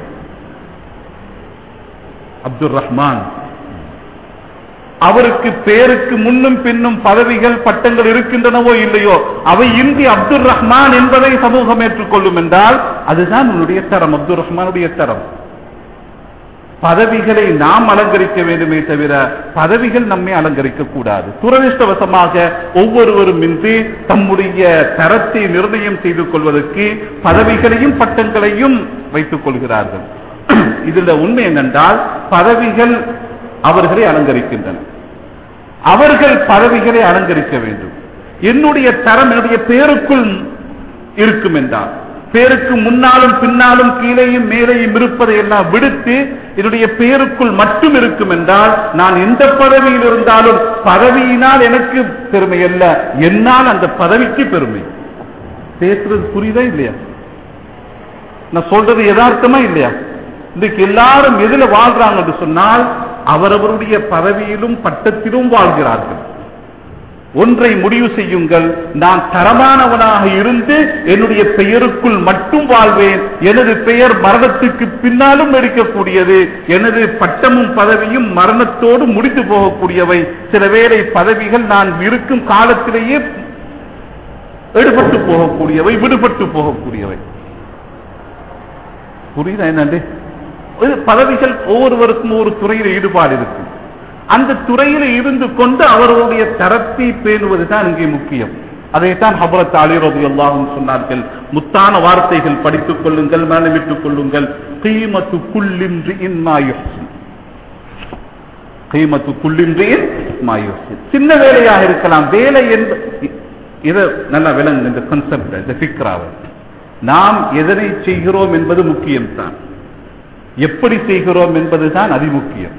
Speaker 1: அப்துல் ரஹ்மான், அவருக்கு பெயருக்கு முன்னும் பின்னும் பதவிகள் பட்டங்கள் இருக்கின்றனவோ இல்லையோ, அவை இன்றி அப்துல் ரஹ்மான் என்பதை சமூகம் ஏற்றுக்கொள்ளும் என்றால் அதுதான் உன்னுடைய தரம், அப்துல் ரஹ்மானுடைய தரம். பதவிகளை நாம் அலங்கரிக்க வேண்டுமே தவிர பதவிகள் நம்மை அலங்கரிக்க கூடாது. துரதிர்ஷ்டவசமாக ஒவ்வொருவரும் இன்றி தம்முடைய தரத்தை நிர்ணயம் செய்து கொள்வதற்கு பதவிகளையும் பட்டங்களையும் வைத்துக் கொள்கிறார்கள். இதுல உண்மை என்னென்றால் பதவிகள் அவர்களை அலங்கரிக்கின்றன, அவர்கள் பதவிகளை அலங்கரிக்க வேண்டும். என்னுடைய தரம் என்னுடைய பேருக்குள் இருக்கும் என்றால், பேருக்கு முன்னாலும் பின்னாலும் கீழேயும் மேலேயும் இருப்பதை எல்லாம் விடுத்து என்னுடைய பேருக்குள் மட்டும் இருக்கும் என்றால், நான் எந்த பதவியில் இருந்தாலும் பதவியினால் எனக்கு பெருமை அல்ல, என்னால் அந்த பதவிக்கு பெருமை. பேசுறது புரியுதா இல்லையா? நான் சொல்றது யதார்த்தமா இல்லையா? இன்றைக்கு எல்லாரும் எதுல வாழ்றாங்க என்று சொன்னால் அவரவருடைய பதவியிலும் பட்டத்திலும் வாழ்கிறார்கள். ஒன்றை முடிவு செய்யுங்கள், நான் தரமானவனாக இருந்து என்னுடைய பெயருக்குள் மட்டும் வாழ்வேன். எனது பெயர் மரணத்துக்கு பின்னாலும் எடுக்கக்கூடியது. எனது பட்டமும் பதவியும் மரணத்தோடு முடிந்து போகக்கூடியவை. சில வேளை பதவிகள் நான் இருக்கும் காலத்திலேயே எடுபட்டு போகக்கூடியவை, விடுபட்டு போகக்கூடியவை. புரியுதா என்னண்டு? பதவிகள் ஒவ்வொருவருக்கும் ஒரு துறையில் ஈடுபாடு இருக்கும். அந்த துறையில் இருந்து கொண்டு அவர்களுடைய தரத்தை பேணுவதுதான் இங்கே முக்கியம். அதைத்தான் ஹஜ்ரத் அலி ரலியல்லாஹு அன்ஹு சொன்னார்கள், முத்தான வார்த்தைகள் படித்துக் கொள்ளுங்கள், மனமிட்டுக் கொள்ளுங்கள். கீமத்து குல்லின்றின் மா யுஹ்சின், கீமத்து குல்லின்றின் மா யுஹ்சின். சின்ன வேலையாக இருக்கலாம், வேலை என்பது இதை நல்லா விளங்கு. இந்த கான்செப்ட், இந்த ஃபிக்ராவை நாம் எதனை செய்கிறோம் என்பது முக்கியம்தான், எப்படி செய்கிறோம் என்பதுதான் அதிமுக்கியம்.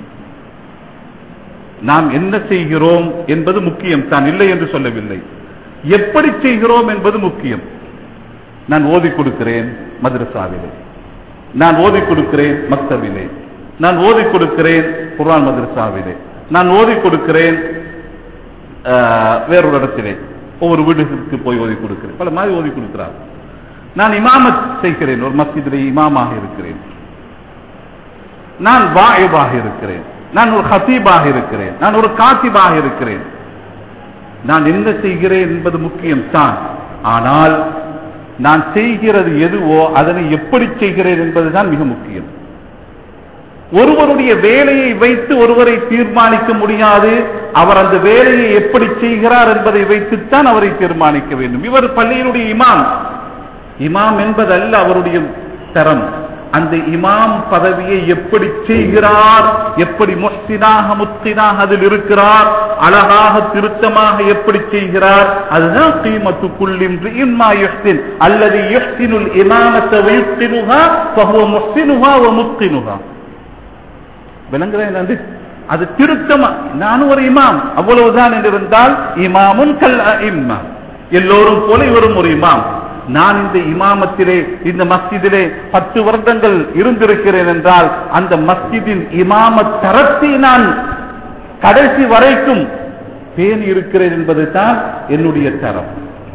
Speaker 1: நாம் என்ன செய்கிறோம் என்பது முக்கியம் தான், இல்லை என்று சொல்லவில்லை. எப்படி செய்கிறோம் என்பது முக்கியம். நான் ஓதி கொடுக்கிறேன் மதரசாவிலே, நான் ஓதி கொடுக்கிறேன் மக்தபிலே, நான் ஓதி கொடுக்கிறேன் குர்ஆன் மதரசாவிலே, நான் ஓதி கொடுக்கிறேன் வேறொரு இடத்திலே, ஒவ்வொரு வீடுகளுக்கு போய் ஓதி கொடுக்கிறேன், பல மாதிரி ஓதி கொடுக்கிறார். நான் இமாமத் செய்கிறேன், ஒரு மஸ்ஜிதிலே இமாமாக இருக்கிறேன், நான் வாயிபாக இருக்கிறேன், நான் ஒரு ஹதீபாக இருக்கிறேன், நான் ஒரு காத்திபாக இருக்கிறேன். நான் என்ன செய்கிறேன் என்பது முக்கியம் தான். ஆனால் நான் செய்கிறது எதுவோ அதனை எப்படி செய்கிறேன் என்பதுதான் மிக முக்கியம். ஒருவருடைய வேலையை வைத்து ஒருவரை தீர்மானிக்க முடியாது, அவர் அந்த வேலையை எப்படி செய்கிறார் என்பதை வைத்துத்தான் அவரை தீர்மானிக்க வேண்டும். இவர் பள்ளியினுடைய இமாம். இமாம் என்பதல்ல அவருடைய தரம், அந்த இமாம் பதவியை எப்படி செய்கிறார், எப்படி முஹ்சினாக முத்கினாக அதில் இருக்கிறார், அழகாக திருத்தமாக எப்படி செய்கிறார், அதுதான் கீமத்து குல்லி இம்ரிஇன் மா யுஹ்சின் அல்லதி யுஹ்சினுல் இமாமத வ யுத்கினுஹா ஃபஹுவ முஹ்சினுஹா வ முத்கினுஹா. விளங்குறேன். அது திருத்தமா, நானும் ஒரு இமாம் அவ்வளவுதான் என்று இருந்தால் இமாமுன் கல் அஇம்மா, எல்லோரும் போல இவரும் ஒரு இமாம். நான் இந்த இமாமத்திலே இந்த மஸ்ஜிதிலே பத்து வருடங்கள் இருந்திருக்கிறேன் என்றால் அந்த மஸ்ஜிதின் இமாம தரத்தை நான் கடைசி வரைக்கும் பேணி இருக்கிறேன் என்பது தான் என்னுடைய தரம்.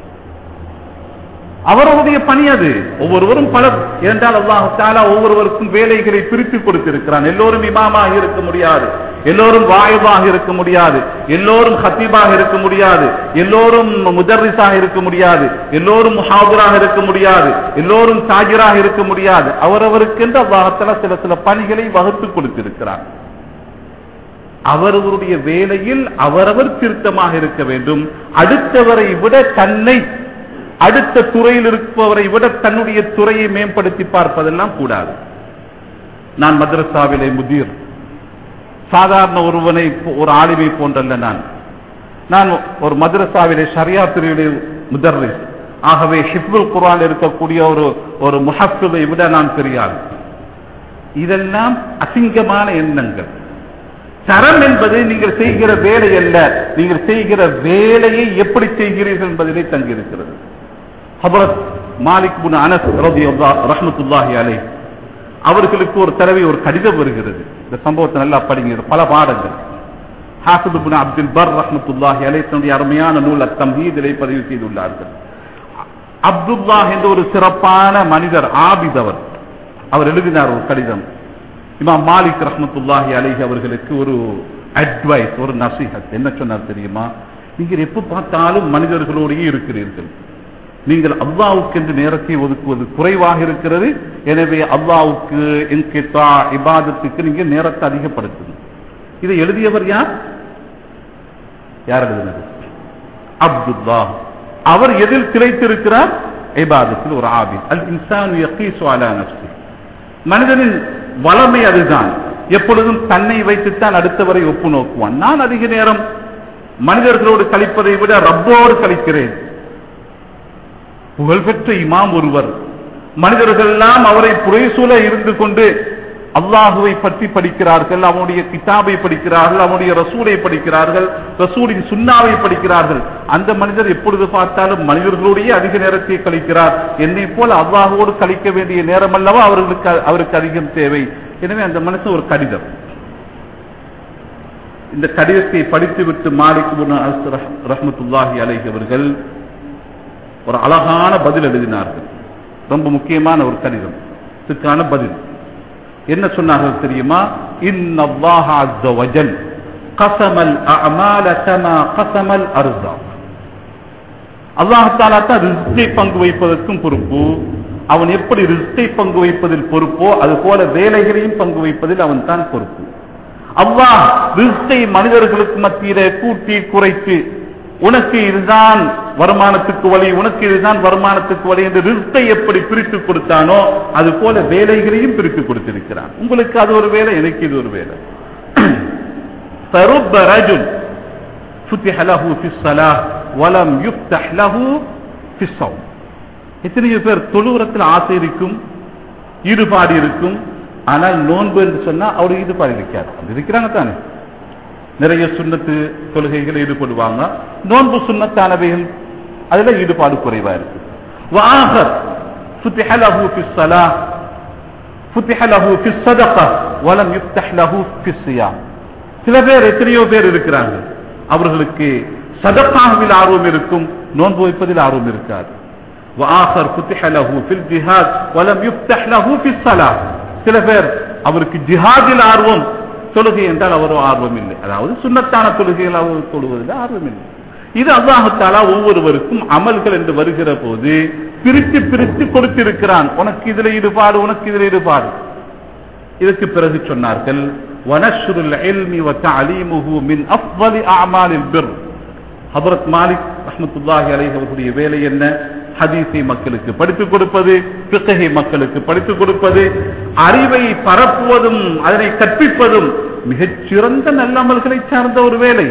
Speaker 1: அவருடைய பணி அது. ஒவ்வொருவரும் பலர் என்றால் அல்லாஹ் தஆலா ஒவ்வொருவருக்கும் வேலைகளை பிரித்து கொடுத்திருக்கிறான். எல்லோரும் இமாமாக இருக்க முடியாது, எல்லோரும் வாயிபாக இருக்க முடியாது, எல்லோரும் ஹத்தீபாக இருக்க முடியாது, எல்லோரும் முதர்ரிஸாக இருக்க முடியாது, எல்லோரும் முஹாதிராக இருக்க முடியாது, எல்லோரும் தாஜிராக இருக்க முடியாது. அவரவருக்கென்று அல்லாஹ் தஆலா சில சில பணிகளை வகுத்து கொடுத்திருக்கிறார். அவரவருடைய வேலையில் அவரவர் திருத்தமாக இருக்க வேண்டும். அடுத்தவரை விட தன்னை, அடுத்த துறையில் இருப்பவரை விட தன்னுடைய துறையை மேம்படுத்தி பார்ப்பதெல்லாம் கூடாது. நான் மദ്രസാவிலே முதீர், சாதாரண ஒருவனை ஒரு ஆலிமை போன்றல்ல. நான் நான் ஒரு மദ്രസാவிலே ஷரியா பிரிவிலே முதர்ரிஸ். ஆகவே ஹிஃபுல் குர்ஆன் இருக்கக்கூடிய ஒரு ஒரு முஹஃபிதை விட நான் பெரிய ஆள். இதெல்லாம் அசிங்கமான எண்ணங்கள். தரம் என்பது நீங்கள் செய்கிற வேலை அல்ல, நீங்கள் செய்கிற வேலையை எப்படி செய்கிறீர்கள் என்பதிலே தங்கியிருக்கிறது. ஹஜ்ரத் மாலிக் பின் அனஸ் ரலியல்லாஹு ரஹ்மத்துல்லாஹி அலைஹி அவர்களுக்கு ஒரு தடவை ஒரு கடிதம் வருகிறது. இந்த சம்பவத்தை நல்லா படிங்க, பல பாடங்கள். ஹாஃபிஸ் இப்னு அப்துல் பர் ரஹ்மத்துல்லாஹி அலைஹி தன்னுடைய அருமையான நூல் அத்-தம்ஹீதிலே பதிவு செய்துள்ளார்கள். அப்துல்லாஹ் என்ற ஒரு சிறப்பான மனிதர், ஆபித் அவர், அவர் எழுதினார் ஒரு கடிதம். இமாம் மாலிக் ரஹ்மத்துல்லாஹி அலைஹி அவர்களுக்கு ஒரு அட்வைஸ், ஒரு நசீஹத். என்ன சொன்னார் தெரியுமா? நீங்கள் எப்ப பார்த்தாலும் மனிதர்களோடையே இருக்கிறீர்கள், நீங்கள் அல்லாஹ்வுக்கு என்று நேரத்தை ஒதுக்குவது குறைவாக இருக்கிறது, எனவே அல்லாஹ்வுக்கு இன்கிதா இபாதத்துக்கு நீங்க நேரத்தை அதிகப்படுத்துங்க. இதை எழுதியவர் யார்? யார் எழுதினது? அப்துல்லாஹ். அவர் எதில் திளைத்திருக்கிறார்? இபாதத்தில் ஒரு ஆபித். அல் இன்சானு யகீசு அலா நஃப்ஸி. மனிதனின் வளமை அதுதான், எப்பொழுதும் தன்னை வைத்துத்தான் அடுத்தவரை ஒப்பு நோக்குவான். நான் அதிக நேரம் மனிதர்களோடு கழிப்பதை விட ரப்போடு கழிக்கிறேன். புகழ்பெற்ற இமாம் ஒருவர், மனிதர்கள் எல்லாம் அவரை புரைசூழ இருந்து கொண்டு அல்லாஹுவை பற்றி படிக்கிறார்கள், அவனுடைய கிதாபை படிக்கிறார்கள், அவனுடைய ரசூலை படிக்கிறார்கள், ரசூலின் சுன்னாவை படிக்கிறார்கள். அந்த மனிதர் எப்பொழுது பார்த்தாலும் மனிதர்களோடையே அதிக நேரத்தை கழிக்கிறார். என்னை போல அல்லாஹுவோடு கழிக்க வேண்டிய நேரம் அல்லவா அவர்களுக்கு அவருக்கு அதிகம் தேவை. எனவே அந்த மனுஷன் ஒரு கடிதம், இந்த கடிதத்தை படித்துவிட்டு மாலிக் பின் அனஸ் ரஹ்மத்துல்லாஹி அலைஹி அவர்கள் ஒரு அழகான பதில் எழுதினார்கள். ரொம்ப முக்கியமான ஒரு கடிதம், இதுக்கான பதில் என்ன சொன்னார்கள் தெரியுமா? இன்னல்லாஹ அஸ்ஸ வஜல் கஸமல் அஅமால கமா கஸமல் அர்ஸாக். அல்லாஹ் தஆலா தான் ரிஸ்கை பங்கு வைப்பதற்கும் பொறுப்பு. அவன் எப்படி ரிஸ்கை பங்கு வைப்பதில் பொறுப்போ அதுபோல வேலைகளையும் பங்கு வைப்பதில் அவன் தான் பொறுப்பு. அல்லாஹ் ரிஸ்கை மனிதர்களுக்கு மத்தியிலே கூட்டி குறைத்து, உனக்கு இதுதான் வருமானத்துக்கு வழி, உனக்கு இதுதான் வருமானத்துக்கு வழி என்று ரிஸ்கை எப்படி பிரித்து கொடுத்தானோ அது போல வேலைகளையும் பிரித்து கொடுத்திருக்கிறான். உங்களுக்கு அது ஒரு வேலை, எனக்கு இது ஒரு வேலை. فرب رجل فتح له في الصلاة ولم يفتح له في الصوم. எத்தனையோ பேர் தொழுவத்தில் ஆசை இருக்கும், ஈடுபாடு இருக்கும், ஆனால் நோன்பு என்று சொன்னா அவர் ஈடுபாடு இருக்காது. இருக்கிறாங்க தானே, நிறைய சுன்னத்து தொழுகைகள் ஈடுபடுவாங்க, நோன்பு சுன்னத்தானவைகள் அதுல ஈடுபாடு குறைவா இருக்கு. وآخر فتح له في الصلاة فتح له في الصدقة ولم يفتح له في الصيام. சில பேர், எத்தனையோ பேர் இருக்கிறாங்க, அவர்களுக்கு சதகாவில் ஆர்வம் இருக்கும், நோன்பு வைப்பதில் ஆர்வம் இருக்காது. وآخر فتح له في الجهاد ولم يفتح له في الصلاة. சில பேர் அவருக்கு ஜிஹாதில் ஆர்வம், தொழுகை என்றால் அவரோ ஆர்வம் இல்லை, அதாவது சுன்னத்தான தொழுகைகள் அவர் தொழுவதில் ஆர்வம் இல்லை. இது அல்லாஹ் தஆலா ஒவ்வொருவருக்கும் அமல்கள் என்று வருகிற போது பிரித்து பிரித்து கொடுத்திருக்கிறான். உனக்கு இதுல ஈடுபாடு, உனக்கு இதுல ஈடுபாடு. இதற்கு பிறகு சொன்னார்கள் வனஷ்ருல் இல்மி வ தஅலீமுஹு மின் அஃضل அஅமாலில் பிர். ஹஜ்ரத் மாலிக் ரஹ்மத்துல்லாஹி அலைஹி அவர்களுடைய வேலை என்ன? ஹதீஸை மக்களுக்கு படித்துக் கொடுப்பது, ஃபிக்ஹை மக்களுக்கு படித்துக் கொடுப்பது, அறிவை பரப்புவதும் அதனை கற்பிப்பதும் மிகச் சிறந்த நல்லமல்களை சார்ந்த ஒரு வேலை.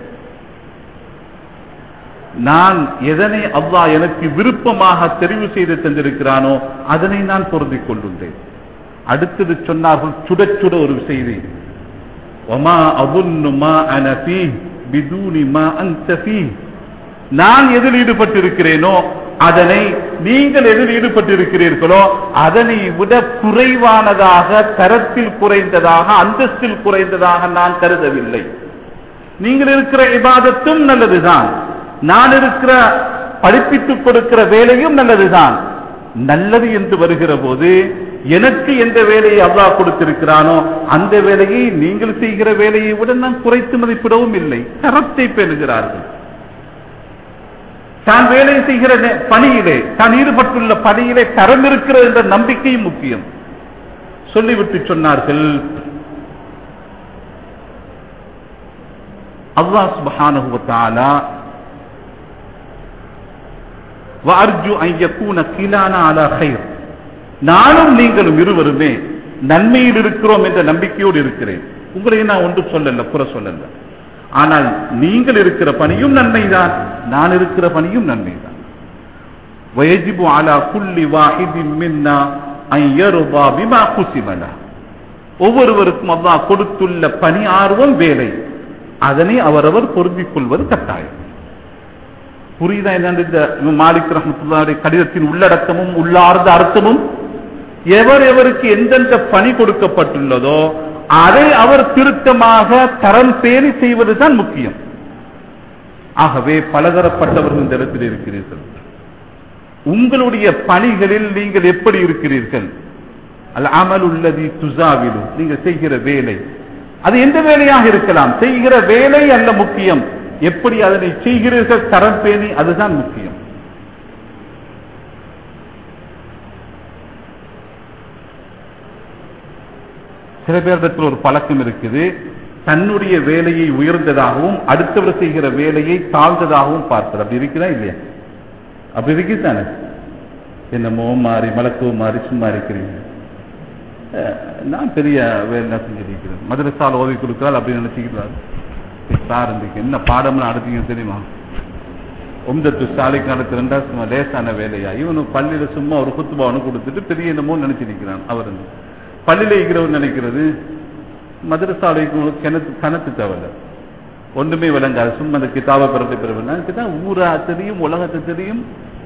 Speaker 1: நான் எதனை அல்லாஹ் எனக்கு விருப்பமாக தெரிவு செய்து தந்திருக்கிறானோ அதனை நான் பொருந்திக் கொண்டுள்ளேன். அடுத்தது சொன்னார்கள் சுட சுட ஒரு செய்தி, வமா அظن ما انا فيه بدون ما انت فيه. நான் எதில் ஈடுபட்டிருக்கிறேனோ அதனை நீங்கள் எதில் ஈடுபட்டிருக்கிறீர்களோ அதனை விட குறைவானதாக, தரத்தில் குறைந்ததாக, அந்தஸ்தில் குறைந்ததாக நான் கருதவில்லை. நீங்கள் இருக்கிற இபாதத்தும் நல்லதுதான், நான் இருக்கிற படிப்பித்துக் கொடுக்கிற வேலையும் நல்லதுதான். நல்லது என்று வருகிற போது எனக்கு எந்த வேலையை அல்லாஹ் கொடுத்திருக்கிறானோ அந்த வேலையை நீங்கள் செய்கிற வேலையை விட நான் குறைத்து மதிப்பிடவும் இல்லை. தரத்தை பெறுகிறார்கள். தான் வேலை செய்கிற பணியிலே, தான் ஈடுபட்டுள்ள பணியிலே தரம் இருக்கிறது என்ற நம்பிக்கையும் முக்கியம். சொல்லிவிட்டு சொன்னார்கள், அல்லாஹ் சுப்ஹானஹு வ தஆலா வஅர்ஜு அன் யகூன கிலானா அலா கைர். நானும் நீங்களும் இருவருமே நன்மையில் இருக்கிறோம் என்ற நம்பிக்கையோடு இருக்கிறேன். உங்களை நான் ஒன்று சொல்லல, குறை சொல்லல. ஆனால் நீங்கள் இருக்கிற பணியும் நன்மைதான், நான் இருக்கிற பணியும் நன்மைதான். வயஜிபு அலா குல்லி வாஹிதின் மின்னா அன் யர்தா பிமா குஸிம லஹு. ஒவ்வொருவருக்கும் அல்லாஹ் கொடுத்துள்ள பணி, ஆர்வம், வேலை, அதனை அவரவர் பொருந்திக் கொள்வது கட்டாயம். புரியுதா? என்னன்னு இந்த மாலிக் ரஹ்மத்துல்லாஹி கடிதத்தின் உள்ளடக்கமும் உள்ளார்ந்த அர்த்தமும், எவர் எவருக்கு எந்தெந்த பணி கொடுக்கப்பட்டுள்ளதோ அதை அவர் திருத்தமாக தரம் பேணி செய்வதுதான் முக்கியம். ஆகவே பலதரப்பட்டவர்கள் இந்த இடத்தில் இருக்கிறீர்கள். உங்களுடைய பணிகளில் நீங்கள் எப்படி இருக்கிறீர்கள்? அல் அமலுல்லதி துஸாவிலு, நீங்கள் செய்கிற வேலை, அது எந்த வேலையாக இருக்கலாம். செய்கிற வேலை அல்ல முக்கியம், எப்படி அதனை செய்கிறீர்கள் தரம் பேணி, அதுதான் முக்கியம். சில பேரிடத்தில் ஒரு பழக்கம் இருக்குது, தன்னுடைய வேலையை உயர்ந்ததாகவும் அடுத்தவர் செய்கிற வேலையை தாழ்ந்ததாகவும் பார்ப்பது. அப்படி இருக்குதா இல்லையா? அப்படி இருக்குதானே? என்னமோ மாறி மலக்கோ மாறி சும்மா இருக்கிறீங்க, நான் பெரிய வேலை செஞ்சிருக்கிறேன், மதரசால ஓதி கொடுக்கிறாள் அப்படின்னு நினைச்சுக்கிறாரு. சார் இன்றைக்கு என்ன பாடம்னு அடுத்தீங்க தெரியுமா? உம்தத்து சாலைக்கு நடத்துறா சும்மா லேசான வேலையா? இவனு பள்ளியில சும்மா ஒரு குத்துபாவனு கொடுத்துட்டு பெரிய என்னமோ நினைச்சிருக்கிறான். அவர் பள்ளியில இருக்கிறவர் நினைக்கிறது மதரசாலைக்கு கிணத்து கணத்து தேவையில்லை, ஒன்றுமே விளங்காது, சும்மா அந்த கிதாபை பிறகு பிறகு ஊரா தெரியும், உலகத்தை தெரியும்.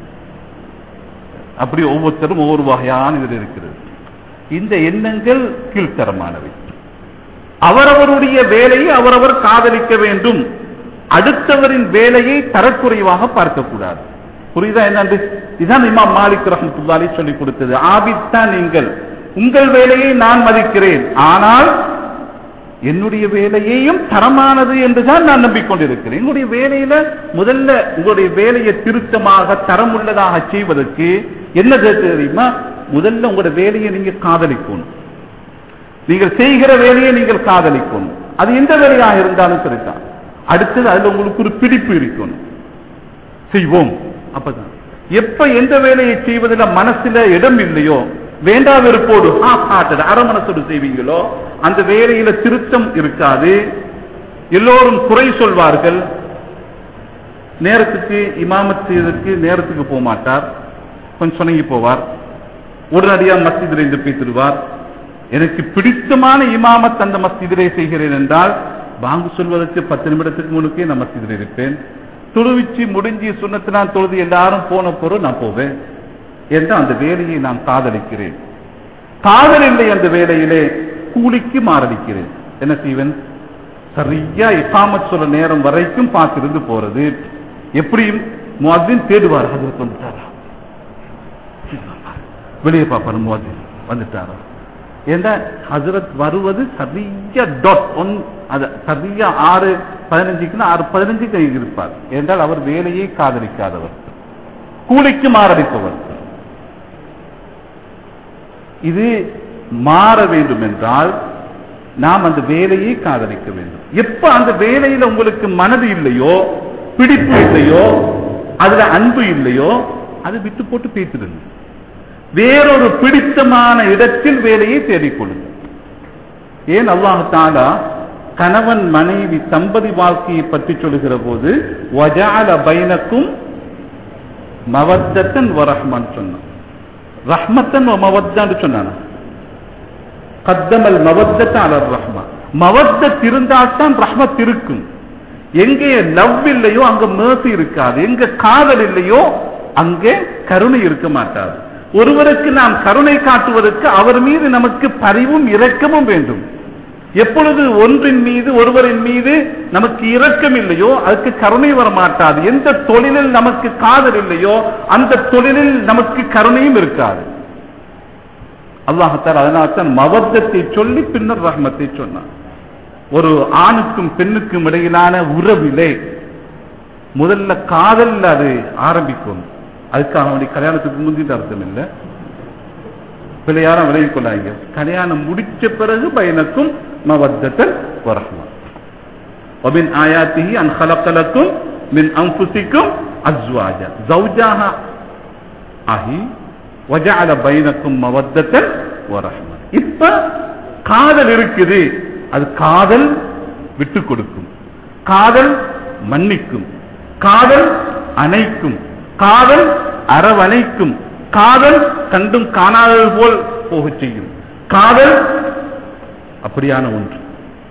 Speaker 1: அப்படி ஒவ்வொருத்தரும் ஒவ்வொரு வகையான இதில் இருக்கிறது. இந்த எண்ணங்கள் கீழ்த்தரமானவை. அவரவருடைய வேலையை அவரவர் காதலிக்க வேண்டும், அடுத்தவரின் வேலையை தரக்குறைவாக பார்க்கக்கூடாது. புரியுதா? என்னன்று இதுதான் இமாம் மாலிக் ரஹ்மத்துல்லாஹி சொல்லிக் கொடுத்தது. ஆபித்தான் நீங்கள், உங்கள் வேலையை நான் மதிக்கிறேன், ஆனால் என்னுடைய வேலையையும் தரமானது என்றுதான் நான் நம்பிக்கொண்டிருக்கிறேன். என்னுடைய வேலையில முதல்ல உங்களுடைய வேலையை திருத்தமாக தரம் உள்ளதாக செய்வதற்கு என்ன தெரியுமா? முதல்ல உங்களுடைய வேலையை நீங்க காதலிக்கணும். நீங்கள் செய்கிற வேலையை நீங்கள் காதலிக்கணும். அது எந்த வேலையாக இருந்தாலும் சரிதான். அடுத்தது அதுல உங்களுக்கு ஒரு பிடிப்பு இருக்கணும், செய்வோம். அப்பதான் எப்ப எந்த வேலையை செய்வதில் மனசுல இடம் இல்லையோ, வேண்டா வெறுப்போடு அரை மனசோடு செய்வீங்களோ, அந்த வேலையில திருத்தம் இருக்காது. எல்லோரும் குறை சொல்வார்கள். நேரத்துக்கு இமாமத் செய்வதற்கு நேரத்துக்கு போக மாட்டார், கொஞ்சம் சொன்னங்கி போவார், உடனடியா மஸ்ஜிதில் இருந்து பேசிடுவார். எனக்கு பிடித்தமான இமாமத் அந்த மஸ்ஜிதிலே செய்கிறேன் என்றால் வாங்கு சொல்வதற்கு பத்து நிமிடத்துக்கு முன்னுக்கே நான் மஸ்ஜிதில் இருப்பேன். தொழுவிச்சு முடிஞ்சு சுன்னத்து நான் தொழுது எல்லாரும் போன பொருள் நான் போவேன் என்று அந்த வேலையை நான் காதலிக்கிறேன். காதல் இல்லை அந்த வேலையிலே கூலிக்கு மாரடிக்கிறேன். என்ன செய்வேன்? சரியா இகாமத் சொல்ல நேரம் வரைக்கும் பார்த்திருந்து போறது. எப்படியும் முஅத்தின் தேடுவார், ஹஜ்ரத் வந்துட்டாரா, வெளியே பார்ப்பாரு, முஅத்தின் வந்துட்டாரா. ஏன்னா ஹஜ்ரத் வருவது சரியா டாட் ஒன், சரியா ஆறு பதினஞ்சுக்குன்னா ஆறு பதினஞ்சுக்கு இருப்பார். என்றால் அவர் வேலையை காதலிக்காதவர், கூலிக்கு மாரடிப்பவர். இது மாற வேண்டும் என்றால் நாம் அந்த வேலையை காதலிக்க வேண்டும். எப்ப அந்த வேலையில உங்களுக்கு மனது இல்லையோ, பிடிப்பு இல்லையோ, அதுல அன்பு இல்லையோ, அது விட்டு போட்டு பேசிடுங்க. வேறொரு பிடித்தமான இடத்தில் வேலையை தேடிக்கொள்ளுங்க. ஏன் அல்லாஹ் தஆலா கணவன் மனைவி தம்பதி வாழ்க்கையை பற்றி சொல்லுகிற போது வஜஅல பைனக்கும் மவத்தன் வ ரஹ்மன் சொன்னான். ரஹ்மத்தன் வ மவத்தன்னு சொன்னானா? கத்தமல் மவத்தத அல ரஹ்மா. மவத்தத் இருந்தால்தான் ரஹ்மத் இருக்கும். எங்கே லவ் இல்லையோ அங்க mercy இருக்காது. எங்க காதல் இல்லையோ அங்கே கருணை இருக்க மாட்டாது. ஒருவருக்கு நாம் கருணை காட்டுவதற்கு அவர் மீது நமக்கு பரிவும் இரக்கமும் வேண்டும். எப்பொழுது ஒன்றின் மீது ஒருவரின் மீது நமக்கு இரக்கம் இல்லையோ அதுக்கு கருணை வர மாட்டாது. எந்த தொழிலில் நமக்கு காதல் இல்லையோ அந்த தொழிலில் நமக்கு கருணையும் இருக்காது. அல்லாஹ் தஆலா அதனால்தான் மவத்தத்தை சொல்லி பின்னர் ரஹ்மத்தை சொன்னான். ஒரு ஆணுக்கும் பெண்ணுக்கும் இடையிலான உறவிலே முதல்ல காதல் அது ஆரம்பிக்கும். அதுக்காக வேண்டிய கல்யாணத்துக்கு முந்திட்டு அர்த்தம் இல்லை. பிள்ளையாரம் விலகிக் கொள்ளாங்க. கல்யாணம் முடிச்ச பிறகு பைனக்கும் மவத்தன் வ ரஹ்மா. வபின் ஆயாத்திஹி அன் خلق لكم من انفسكم ازواجا زوجها ஆகி வஜஅல பைனக்கும் மவத்தன் வ ரஹ்மா. இப்ப காதல் இருக்குது. அது காதல் விட்டு கொடுக்கும், காதல் மன்னிக்கும், காதல் அணைக்கும், காதல் அரவணைக்கும், காதல் கண்டும் காணாதது போல் போக செய்யும். காதல் அப்படியான ஒன்று.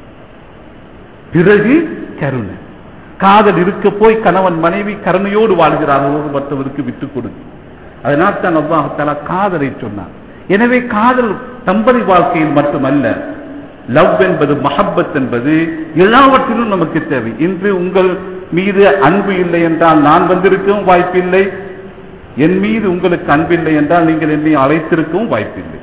Speaker 1: பிறகு கருணை. காதல் இருக்க போய் கணவன் மனைவி கருணையோடு வாழ்கிறார்கள், மற்றவருக்கு விட்டுக் கொடுக்கும். அதனால் தான் அல்லாஹ் தஆலா காதலை சொன்னார். எனவே காதல் தம்பதி வாழ்க்கையில் மட்டுமல்ல, லவ் என்பது மஹப்பத் என்பது எல்லாவற்றிலும் நமக்கு தேவை. இன்று உங்கள் மீது அன்பு இல்லை என்றால் நான் வந்திருக்கவும் வாய்ப்பில்லை, என் மீது உங்களுக்கு அன்பில்லை என்றால் நீங்கள் என்னை அழைத்திருக்கவும் வாய்ப்பில்லை.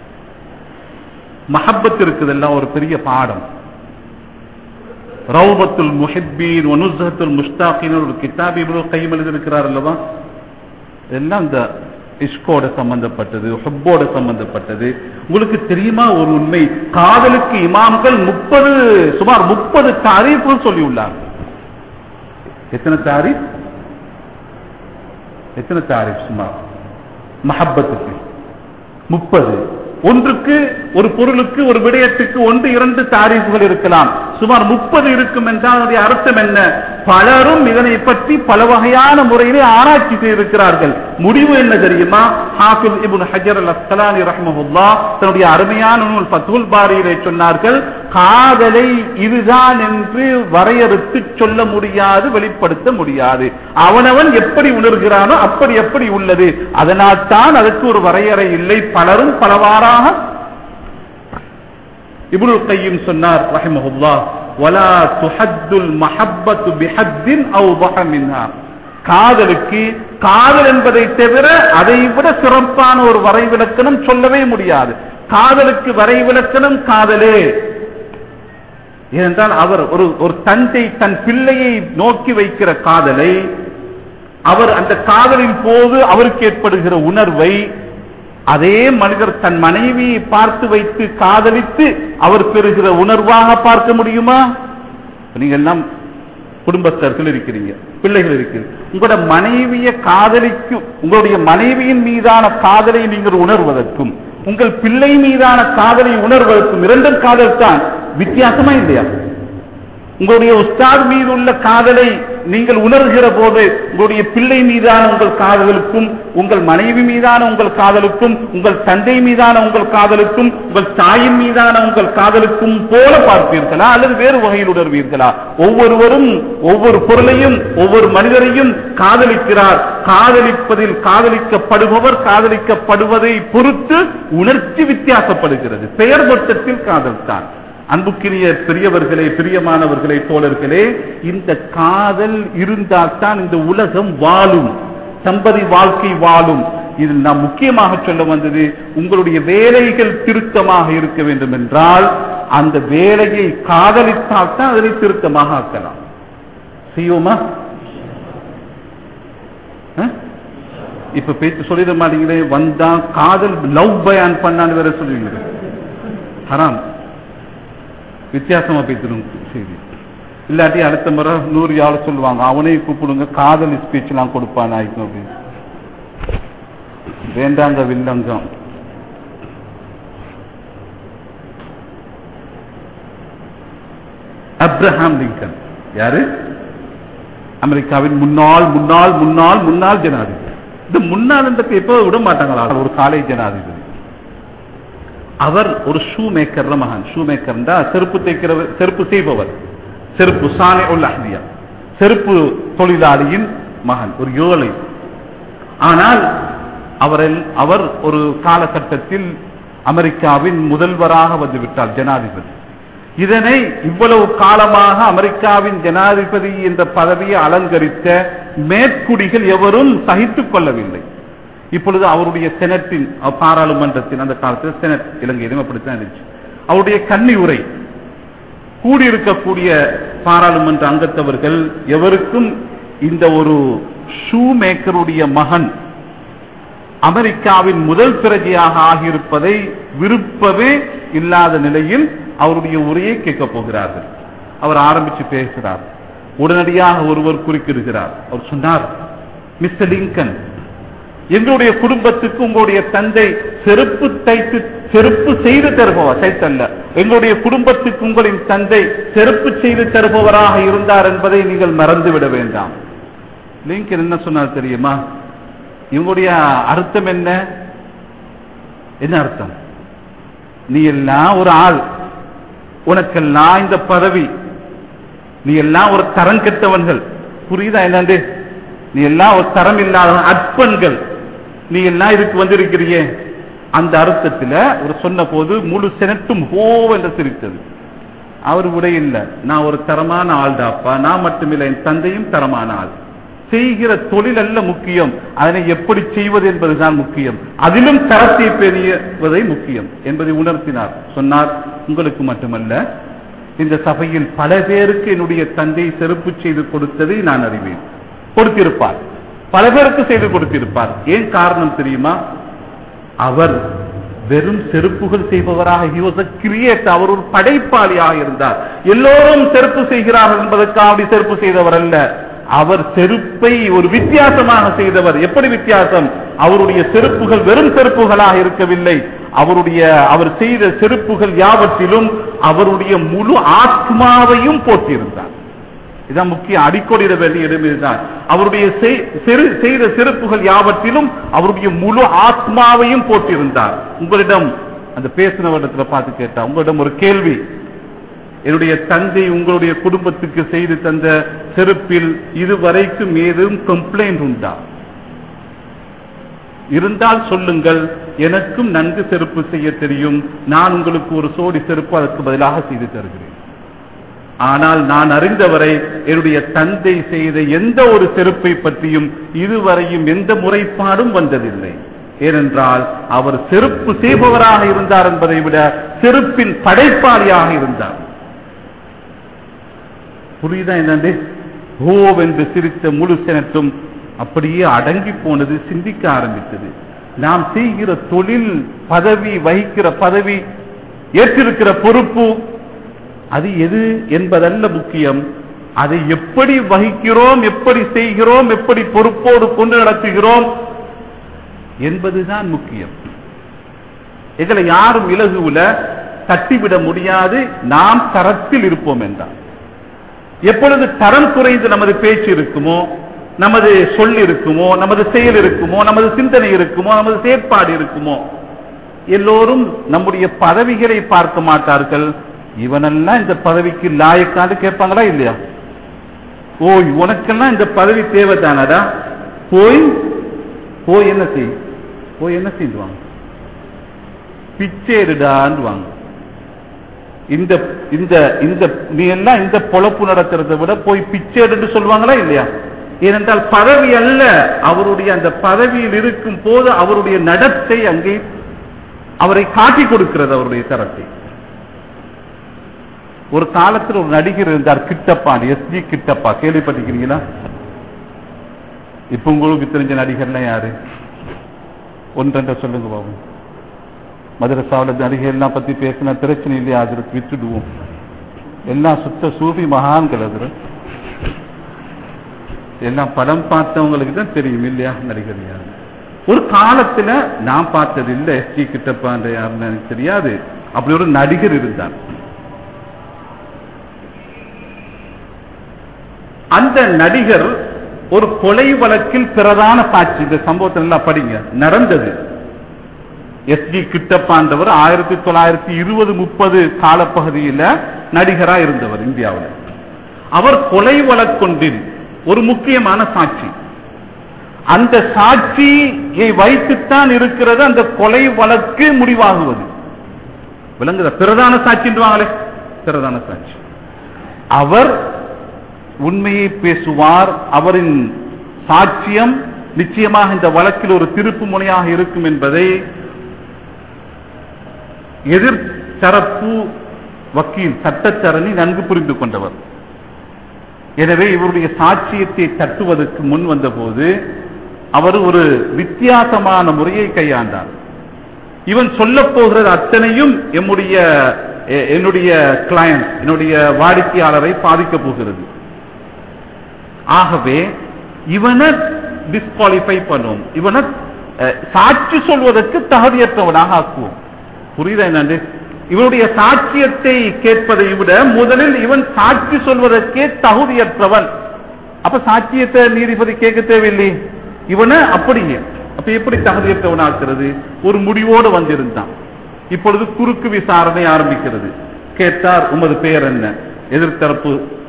Speaker 1: மஹப்பத் இருக்குதெல்லாம் ஒரு பெரிய பாடம். ரௌபத்துல் முஹிப்பீன் வ நுஸ்ஹத்துல் முஷ்தாகீன் ஒரு கிதாப் இப்னு கையம் எழுதியிருக்கிறார் அல்லவா? எல்லாம் இந்த இஷ்கோட சம்பந்தப்பட்டது, ஹுப்போட சம்பந்தப்பட்டது. உங்களுக்கு தெரியுமா ஒரு உண்மை? காதலுக்கு இமாம்கள் முப்பது சுமார் முப்பது தாரீஃப் சொல்லியுள்ளார். எத்தனை தாரீஃப்? எத்தனை தாரீஃப்? சுமார் மஹப்பத்துக்கு முப்பது. ஒன்றுக்கு ஒரு பொருளுக்கு ஒரு விடயத்துக்கு ஒன்று இரண்டு தாரீஃப்கள் இருக்கலாம், சுமார் முப்பது இருக்கும் என்றால் அதனுடைய அர்த்தம் என்ன? பலரும் இதனை பற்றி பல வகையான முறையிலே ஆராய்ச்சி செய்திருக்கிறார்கள். முடிவு என்ன தெரியுமா? ஹாஃபிஸ் இப்னு ஹஜர் அல் அஸ்கலானி ரஹ்மஹுல்லாஹ் தன்னுடைய அருமையான நூல் ஃபத்ஹுல் பாரியிலே சொன்னார்கள், காதலை இதுதான் என்று வரையறுத்து சொல்ல முடியாது, வெளிப்படுத்த முடியாது. அவனவன் எப்படி உணர்கிறானோ அப்படி எப்படி உள்ளது. அதனால் தான் அதற்கு ஒரு வரையறை இல்லை. பலரும் பலவாறாக. இப்னுல் கையம் சொன்னார் ரஹிமஹுல்லாஹ், வலா துஹத்துல் மஹப்பத்து பிஹத்தின் அவ்தஹ மின்ஹா. காதலுக்கு காதல் என்பதை தவிர அதை விட சிறப்பான ஒரு வரைவிலக்கணம் சொல்லவே முடியாது. காதலுக்கு வரைவிலக்கணம் காதலே. ஏனென்றால் அவர் ஒரு ஒரு தந்தை தன் பிள்ளையை நோக்கி வைக்கிற காதலை, அவர் அந்த காதலின் போது அவருக்கு ஏற்படுகிற உணர்வை அதே மனிதர் தன் மனைவியை பார்த்து வைத்து காதலித்து அவர் பெறுகிற உணர்வாக பார்க்க முடியுமா? நீங்க எல்லாம் குடும்பத்தர்கள் இருக்கிறீங்க, பிள்ளைகள் இருக்கிறீங்க. உங்களோட மனைவியை காதலிக்கும், உங்களுடைய மனைவியின் மீதான காதலை நீங்கள் உணர்வதற்கும் உங்கள் பிள்ளை மீதான காதலை உணர்வதற்கும் இரண்டும் காதல் தான். வித்தியாசமா இல்லையா? உங்களுடைய உஸ்தாத் மீது உள்ள காதலை நீங்கள் உணர்கிற போது உங்களுடைய பிள்ளை மீதான உங்கள் காதலுக்கும் உங்கள் மனைவி மீதான உங்கள் காதலுக்கும் உங்கள் தந்தை மீதான உங்கள் காதலுக்கும் உங்கள் தாயின் மீதான உங்கள் காதலுக்கும் போல பார்ப்பீர்களா அல்லது வேறு வகையில் உணர்வீர்களா? ஒவ்வொருவரும் ஒவ்வொரு பொருளையும் ஒவ்வொரு மனிதரையும் காதலிக்கிறார். காதலிப்பதில் காதலிக்கப்படுபவர் காதலிக்கப்படுவதை பொறுத்து உணர்ச்சி வித்தியாசப்படுகிறது. பெயர் மொத்தத்தில் காதல் தான். அன்புக்குரிய பெரியவர்களே, பிரியமானவர்களே, தோழர்களே, இந்த காதல் இருந்தால்தான் இந்த உலகம் வாழும், தம்பதி வாழ்க்கை வாழும். இதில் நாம் முக்கியமாக சொல்ல வந்தது, உங்களுடைய வேலைகள் திருத்தமாக இருக்க வேண்டும் என்றால் அந்த வேலையை காதலித்தால் தான் அதனை திருத்தமாக ஆக்கலாம். செய்வோமா? இப்ப பேச்சு சொல்லிட மாட்டீங்களே, வந்தா காதல் லவ் பயான் பண்ணான்னு வேற சொல்லுவீங்க. ஹராம். வித்தியாசமா பேசணும் செய்தி. இல்லாட்டி அடுத்த முறை நூறு யாழ் சொல்லுவாங்க, அவனையும் கூப்பிடுங்க, காதல் ஸ்பீச் எல்லாம் கொடுப்பான் ஆயிக்கும் அப்படின்னு. வேண்டாங்க வில்லங்கம். அப்ரஹாம் லிங்கன் யாரு? அமெரிக்காவின் முன்னாள் முன்னாள் முன்னாள் முன்னாள் ஜனாதிபதி. இந்த முன்னாள் எப்போ விட மாட்டாங்களா? ஒரு காலை ஜனாதிபதி. அவர் ஒரு ஷூ மேக்கர் மகன். ஷூ மேக்கர் செருப்பு தைக்கிறவர், செருப்பு செய்பவர், செருப்பு சானே உல் அஹ்தியா, செருப்பு தொழிலாளியின் மகன், ஒரு ஏழை. ஆனால் அவரில் அவர் ஒரு காலகட்டத்தில் அமெரிக்காவின் முதல்வராக வந்துவிட்டார், ஜனாதிபதி. இதனை இவ்வளவு காலமாக அமெரிக்காவின் ஜனாதிபதி என்ற பதவியை அலங்கரித்த மேற்குடிகள் எவரும் சகித்துக் கொள்ளவில்லை. இப்பொழுது அவருடைய செனட்டின், பாராளுமன்றத்தின், அந்த காலத்தில் செனட் இலங்கையிலும் அப்படித்தான் இருந்துச்சு, அவருடைய கன்னி உரை கூடியிருக்கக்கூடிய பாராளுமன்ற அங்கத்தவர்கள் எவருக்கும் இந்த ஒரு ஷூ மேக்கருடைய மகன் அமெரிக்காவின் முதல் பிரஜையாக ஆகியிருப்பதை விருப்பமே இல்லாத நிலையில் அவருடைய உரையை கேட்கப் போகிறார்கள். அவர் ஆரம்பிச்சு பேசுகிறார். உடனடியாக ஒருவர் குறுக்கிடுகிறார். அவர் சொன்னார், மிஸ்டர் லிங்கன், எங்களுடைய குடும்பத்துக்கு உங்களுடைய தந்தை செருப்பு தைத்து செருப்பு செய்து தருபவர், தைத்தல்ல, எங்களுடைய குடும்பத்துக்கு உங்களின் தந்தை செருப்பு செய்து தருபவராக இருந்தார் என்பதை நீங்கள் மறந்துவிட வேண்டாம். லிங்கன் என்ன சொன்னார் தெரியுமா? இவங்களுடைய அர்த்தம் என்ன? என்ன அர்த்தம்? நீ எல்லாம் ஒரு ஆள், உனக்கெல்லாம் இந்த பதவி, நீ எல்லாம் ஒரு தரம் கெட்டவன்கள், புரியுதா என்னண்டு? நீ எல்லாம் ஒரு தரம் இல்லாத அற்பன்கள், நீ எல்லாம் இதுக்கு வந்திருக்கிறியே. அந்த அர்த்தத்தில் ஒரு சொன்ன போது முழு செனட்டும் ஹோ என்று சிரித்தது. அவர் விட இல்லை, நான் ஒரு தரமான ஆள் தாப்பா, நான் மட்டுமில்லை, என் தந்தையும் தரமான ஆள். செய்கிற தொழில் அல்ல முக்கியம், அதனை எப்படி செய்வது என்பதுதான் முக்கியம், அதிலும் தரத்தை பெறுவதை முக்கியம் என்பதை உணர்த்தினார். சொன்னார், உங்களுக்கு மட்டுமல்ல, இந்த சபையில் பல பேருக்கு என்னுடைய தந்தை செருப்பு செய்து கொடுத்ததை நான் அறிவேன். கொடுத்திருப்பார், பல பேருக்கு செய்து கொடுத்திருப்பார். ஏன் காரணம் தெரியுமா? அவர் வெறும் செருப்புகள் செய்பவராக, அவர் ஒரு படைப்பாளியாக இருந்தார். எல்லோரும் செருப்பு செய்கிறார்கள் என்பதற்காக செருப்பு செய்தவர் அல்ல, அவர் செருப்பை ஒரு வித்தியாசமாக செய்தவர். எப்படி வித்தியாசம்? அவருடைய செருப்புகள் வெறும் செருப்புகளாக இருக்கவில்லை, அவருடைய அவர் செய்த செருப்புகள் யாவற்றிலும் அவருடைய முழு ஆத்மாவையும் போட்டிருந்தார். இதான் முக்கிய அடிக்கோடிட வேண்டிய இடம். இதுதான் அவருடைய செய்த செருப்புகள் யாவற்றிலும் அவருடைய முழு ஆத்மாவையும் போட்டிருந்தார். உங்களிடம் அந்த பேசினவரிடத்தில் பார்த்து கேட்டா, உங்களிடம் ஒரு கேள்வி, என்னுடைய தந்தை உங்களுடைய குடும்பத்துக்கு செய்து தந்த செருப்பில் இதுவரைக்கும் ஏதும் கம்ப்ளைண்ட் உண்டா? இருந்தால் சொல்லுங்கள், எனக்கும் நன்கு செருப்பு செய்ய தெரியும், நான் உங்களுக்கு ஒரு சோடி செருப்பு அதற்கு பதிலாக செய்து தருகிறேன். ஆனால் நான் அறிந்தவரை என்னுடைய தந்தை செய்த எந்த ஒரு செருப்பை பற்றியும் இதுவரையும் எந்த முறைப்பாடும் வந்ததில்லை. ஏனென்றால் அவர் செருப்பு செய்பவராக இருந்தார் என்பதை விட செருப்பின் படைப்பாளியாக இருந்தார். புரியுதா என்னண்டு? ஓவென்று சிரித்த முழு செனட்டும் அப்படியே அடங்கி போனது, சிந்திக்க ஆரம்பித்தது. நாம் செய்கிற தொழில், பதவி, வகிக்கிற பதவி, ஏற்றிருக்கிற பொறுப்பு, அது எது என்பதல்ல முக்கியம், அதை எப்படி வகிக்கிறோம், எப்படி செய்கிறோம், எப்படி பொறுப்போடு கொண்டு நடத்துகிறோம் என்பதுதான் முக்கியம். எங்களை யாரும் இலகுல தட்டிவிட முடியாது. நாம் தரத்தில் இருப்போம் என்றால், எப்பொழுது தரம் குறைந்து நமது பேச்சு இருக்குமோ, நமது சொல் இருக்குமோ, நமது செயல் இருக்குமோ, நமது சிந்தனை இருக்குமோ, நமது செயற்பாடு இருக்குமோ, எல்லோரும் நம்முடைய பதவிகளை பார்க்க மாட்டார்கள். இவனெல்லாம் இந்த பதவிக்கு லாயக்கான்னு கேட்பாங்களா இல்லையா? ஓய், உனக்கெல்லாம் இந்த பதவி தேவைதானடா, போய் போய் என்ன செய், போய் என்ன செய்வாங்க, பிச்சேடுடான்னு வாங்க. இந்த இந்த இந்த நீ எல்லாம் இந்த பொழப்பு நடக்கிறத விட போய் பிச்சேடு சொல்லுவாங்களா இல்லையா? ஏனென்றால் பதவி அல்ல, அவருடைய அந்த பதவியில் இருக்கும் போது அவருடைய நடத்தை அங்கே அவரை காட்டி கொடுக்கிறது, அவருடைய தரத்தை. ஒரு காலத்தில் ஒரு நடிகர் இருந்தார், கிட்டப்பா, எஸ் ஜி கிட்டப்பா, கேள்விப்பட்டிருக்கிறீங்களா? இப்ப உங்களுக்கு தெரிஞ்ச நடிகர்லாம் யாரு? ஒன்றென்ற சொல்லுங்க பாபு. மதரசாவில் நடிகர் எல்லாம் பத்தி பேசினா பிரச்சனை இல்லையா, அதற்கு விட்டுடுவோம். எல்லாம் சுத்த சூஃபி மகான்கள். அது எல்லாம் படம் பார்த்தவங்களுக்கு தான் தெரியும் இல்லையா நடிகர் யாரு. ஒரு காலத்துல நான் பார்த்தது இல்லை, எஸ் ஜி கிட்டப்பாண்ட யாருன்னு எனக்கு தெரியாது. அப்படி ஒரு நடிகர் இருந்தார். அந்த நடிகர் ஒரு கொலை வழக்கில் பிரதான சாட்சி. இந்த சம்பவத்தை எல்லாம் படிங்க, நடந்தது. எஸ் ஜி கிட்டப்பாண்டவர் ஆயிரத்தி தொள்ளாயிரத்தி இருபது முப்பது காலப்பகுதியில நடிகரா இருந்தவர் இந்தியாவில். அவர் கொலை வழக்கொன்றில் ஒரு முக்கியமான சாட்சி. அந்த சாட்சியை வைத்துத்தான் இருக்கிறது அந்த கொலை வழக்கு முடிவாகுவது. விளங்குத? பிரதான சாட்சின்றாங்களே, பிரதான சாட்சி. அவர் உண்மையை பேசுவார். அவரின் சாட்சியம் நிச்சயமாக இந்த வழக்கில் ஒரு திருப்பு முனையாக இருக்கும் என்பதை எதிர்த்தரப்பு வக்கீல் சட்டத்தரணி நன்கு புரிந்து கொண்டவர். எனவே இவருடைய சாட்சியத்தை தட்டுவதற்கு முன் வந்த போது அவர் ஒரு வித்தியாசமான முறையை கையாண்டார். இவன் சொல்ல போகிறது அத்தனையும் எம்முடைய என்னுடைய கிளையண்ட், என்னுடைய வாடிக்கையாளரை பாதிக்க போகிறது. ஆகவே இவனை டிஸ்குவாலிஃபை பண்ணுவோம், இவனை சாட்சி சொல்வதற்கு தகுதியற்றவனாக ஆக்குவோம். புரியுதா என்னண்டு? இவனுடைய சாட்சியத்தை கேட்பதை விட முதலில் இவன் சாட்சி சொல்வதற்கே தகுதியற்றவன். அப்ப சாட்சியத்தை நீதிபதி கேட்க தேவையில்லை, இவனை அப்படியே. அப்ப எப்படி தகுதியற்றவனாக்குறது? ஒரு முடிவோடு வந்திருந்தான். இப்பொழுது குறுக்கு விசாரணை ஆரம்பிக்கிறது. கேட்டார், உமது பெயர் என்ன? எதிர்த்தரப்பு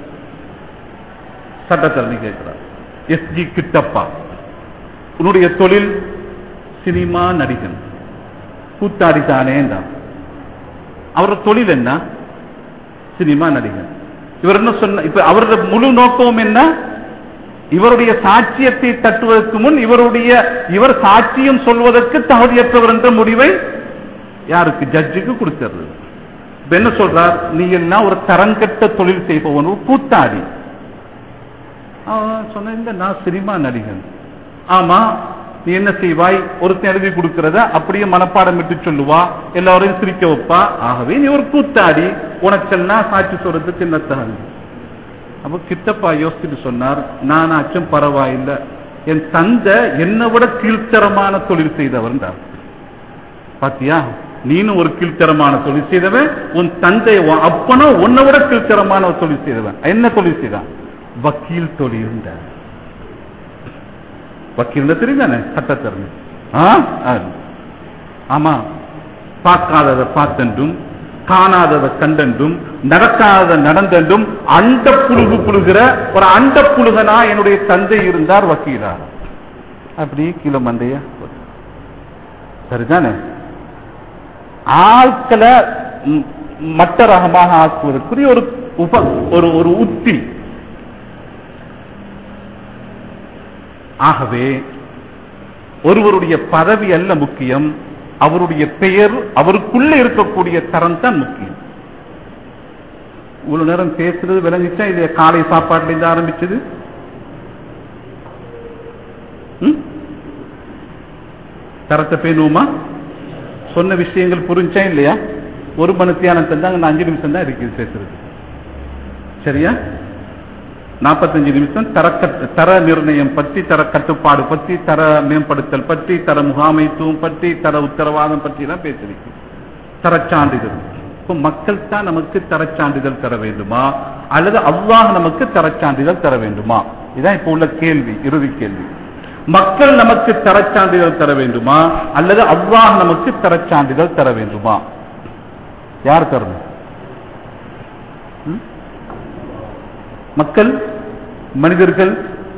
Speaker 1: சட்டத்தரணி கேட்கிறார், எஸ் ஜி கிட்டப்பா. உன்னுடைய தொழில் சினிமா நடிகன், கூத்தாடித்தானே தான். அவரோட தொழில் என்ன? சினிமா நடிகன். இவர் என்ன சொன்ன? இப்ப அவருடைய முழு நோக்கம் என்ன? இவருடைய சாட்சியத்தை தட்டுவதற்கு முன் இவருடைய இவர் சாட்சியம் சொல்வதற்கு தகுதியற்றவர் என்ற முடிவை யாருக்கு? ஜட்ஜுக்கு கொடுக்கிறது. என்ன சொல்றார்? நீ எல்லாம் ஒரு தரங்கட்ட தொழில் செய்பவன், கூத்தாடி. சொன்ன, நான் சினிமா நடிகன். ஆமா, நீ என்ன செய்வாய்? ஒருத்தன் எழுதி கொடுக்கிறத அப்படியே மனப்பாடம் விட்டு சொல்லுவா, எல்லாரையும் சிரிக்க வைப்பா. ஆகவே நீ ஒரு கூத்தாடி, உனக்கெல்லாம் சாட்சி சொல்றதுக்கு என்ன தகுதி? அப்ப கிட்டப்பா யோசிச்சுட்டு சொன்னார், நானாச்சும் பரவாயில்லை, என் தந்தை என்னை விட கீழ்த்தரமான தொழில் செய்தவர். பாத்தியா, நீனும் ஒரு கீழ்த்தரமான தொழில் செய்தவன், உன் தந்தை அப்பனோ உன்னை விட கீழ்த்தரமான தொழில் செய்தவன். என்ன தொழில் செய்தான்? வக்கீல் தொழில். வக்கீல் தெரியுதானே? சட்டத்தரணி. ஆமா, பார்க்காததை பார்த்தென்றும் காணாததை கண்டென்றும் நடக்காத நடந்தென்றும் அண்ட புழுகு புழுகிற ஒரு அண்ட புழுகனா என்னுடைய தந்தை இருந்தார் வக்கீலா. அப்படி கிலோ மண்டைய சரிதானே? ஆட்களை மட்ட ரகமாக ஆக்குவதற்குரிய ஒரு உப ஒரு ஒரு உத்தி. ஆகவே ஒருவருடைய பதவி அல்ல முக்கியம், அவருடைய பெயர், அவருக்குள்ள இருக்கக்கூடிய தரம் தான் முக்கியம். இவ்வளவு நேரம் பேசுறது விளங்கிச்சா? இது காலை சாப்பாட்டுல இருந்து ஆரம்பிச்சது. தரத்தை பேணுமா? சொன்ன விஷயங்கள் புரிஞ்சா இல்லையா? ஒரு மணித்தியானத்தை தான், அஞ்சு நிமிஷம் தான் இருக்குது பேசுறது. சரியா? நாற்பத்தஞ்சு நிமிஷம் தர தர நிர்ணயம் பற்றி, தர கட்டுப்பாடு பற்றி, தர மேம்படுத்தல் பற்றி, தர முகாமைத்துவம் பற்றி, தர உத்தரவாதம் பற்றி தான் பேசிருக்கு. தரச்சான்றிதழ். இப்போ மக்கள் தான் நமக்கு தரச்சான்றிதழ் தர வேண்டுமா, அல்லது அல்லாஹ் நமக்கு தரச்சான்றிதழ் தர வேண்டுமா? இதான் இப்போ உள்ள கேள்வி, இறுதி கேள்வி. மக்கள் நமக்கு தரச்சான்றிதழ் தர வேண்டுமா, அல்லது அல்லாஹ் நமக்கு தரச்சான்றிதழ் தர வேண்டுமா? யார் தரணும்? மக்கள், மனிதர்கள்.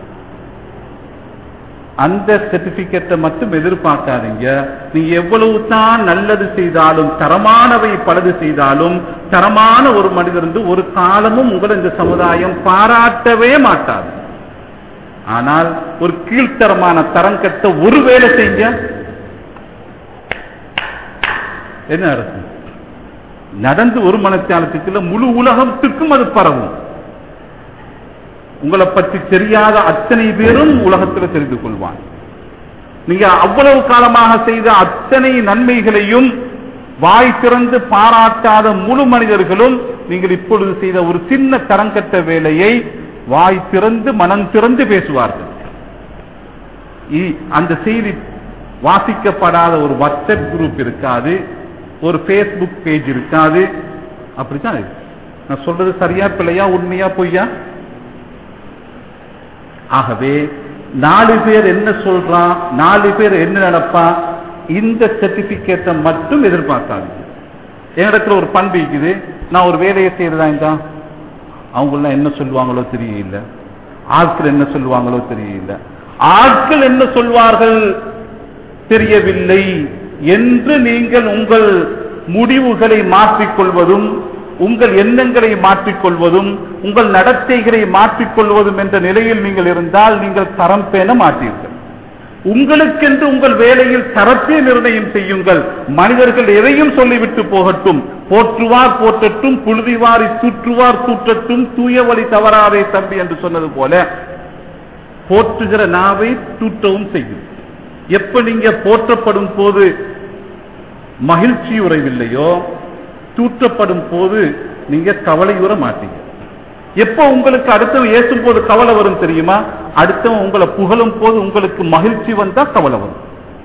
Speaker 1: அந்த சர்டிபிகேட்டை மட்டும் எதிர்பார்க்காதீங்க. நீ எவ்வளவு தான் நல்லது செய்தாலும், தரமானவை பலது செய்தாலும், தரமான ஒரு மனிதர் ஒரு காலமும் உங்களை இந்த சமுதாயம் பாராட்டவே மாட்டாது. ஆனால் ஒரு கீழ்த்தரமான தரம் கட்ட ஒரு வேலை செய்ய என்ன அரசு நடந்து ஒரு மனத்தியாலத்துக்குள்ள முழு உலகத்துக்கும் அது பரவும். உங்களை பற்றி தெரியாத அத்தனை பேரும் உலகத்தில் தெரிந்து கொள்வான். நீங்க அவ்வளவு காலமாக செய்த அத்தனை நன்மைகளையும் வாய் திறந்து பாராட்டாத முழு மனிதர்களும் நீங்கள் இப்பொழுது செய்த ஒரு சின்ன தரங்கட்ட வேலையை வாய் திறந்து மனம் திறந்து பேசுவார்கள். அந்த செய்தி வாசிக்கப்படாத ஒரு வாட்ஸ்அப் குரூப் இருக்காது, ஒரு பேஸ்புக் பேஜ் இருக்காது. அப்படித்தான் நான் சொல்றது சரியா பிள்ளையா, உண்மையா பொய்யா? ஆகவே நாலு பேர் என்ன சொல்றான், நாலு பேர் என்ன நடப்பான், இந்த சர்டிபிகேட்டை மட்டும் எதிர்பார்க்காது. என்னிடத்துல ஒரு பண்பு இருக்குது, நான் ஒரு வேலையை செய்யறதா, அவங்க என்ன சொல்லுவாங்களோ தெரியல, ஆட்கள் என்ன சொல்லுவாங்களோ தெரியல, ஆட்கள் என்ன சொல்வார்கள் தெரியவில்லை என்று நீங்கள் உங்கள் முடிவுகளை மாற்றிக்கொள்வதும், உங்கள் எண்ணங்களை மாற்றிக்கொள்வதும், உங்கள் நடத்தைகளை மாற்றிக்கொள்வதும் என்ற நிலையில் நீங்கள் இருந்தால் நீங்கள் தரம் பேண மாட்டீர்கள். உங்களுக்கென்று உங்கள் வேலையில் தரத்தை நிர்ணயம் செய்யுங்கள். மனிதர்கள் எதையும் சொல்லிவிட்டு போகட்டும், போற்றுவார் போற்றட்டும், புழுதிவாரி தூற்றுவார் தூற்றட்டும், தூய வழி தவறாதே தம்பி என்று சொன்னது போல போற்றுகிற நாவை தூற்றவும் செய்யும். எப்ப நீங்க போற்றப்படும் போது மகிழ்ச்சி உறைவில்லையோ, தூற்றப்படும் போது நீங்க கவலையுற மாட்டீங்க. எப்ப உங்களுக்கு அடுத்தவன் ஏசும் போது கவலை வரும் தெரியுமா? அடுத்தவன் உங்களை புகழும் போது உங்களுக்கு மகிழ்ச்சி வந்தா கவலை வரும்.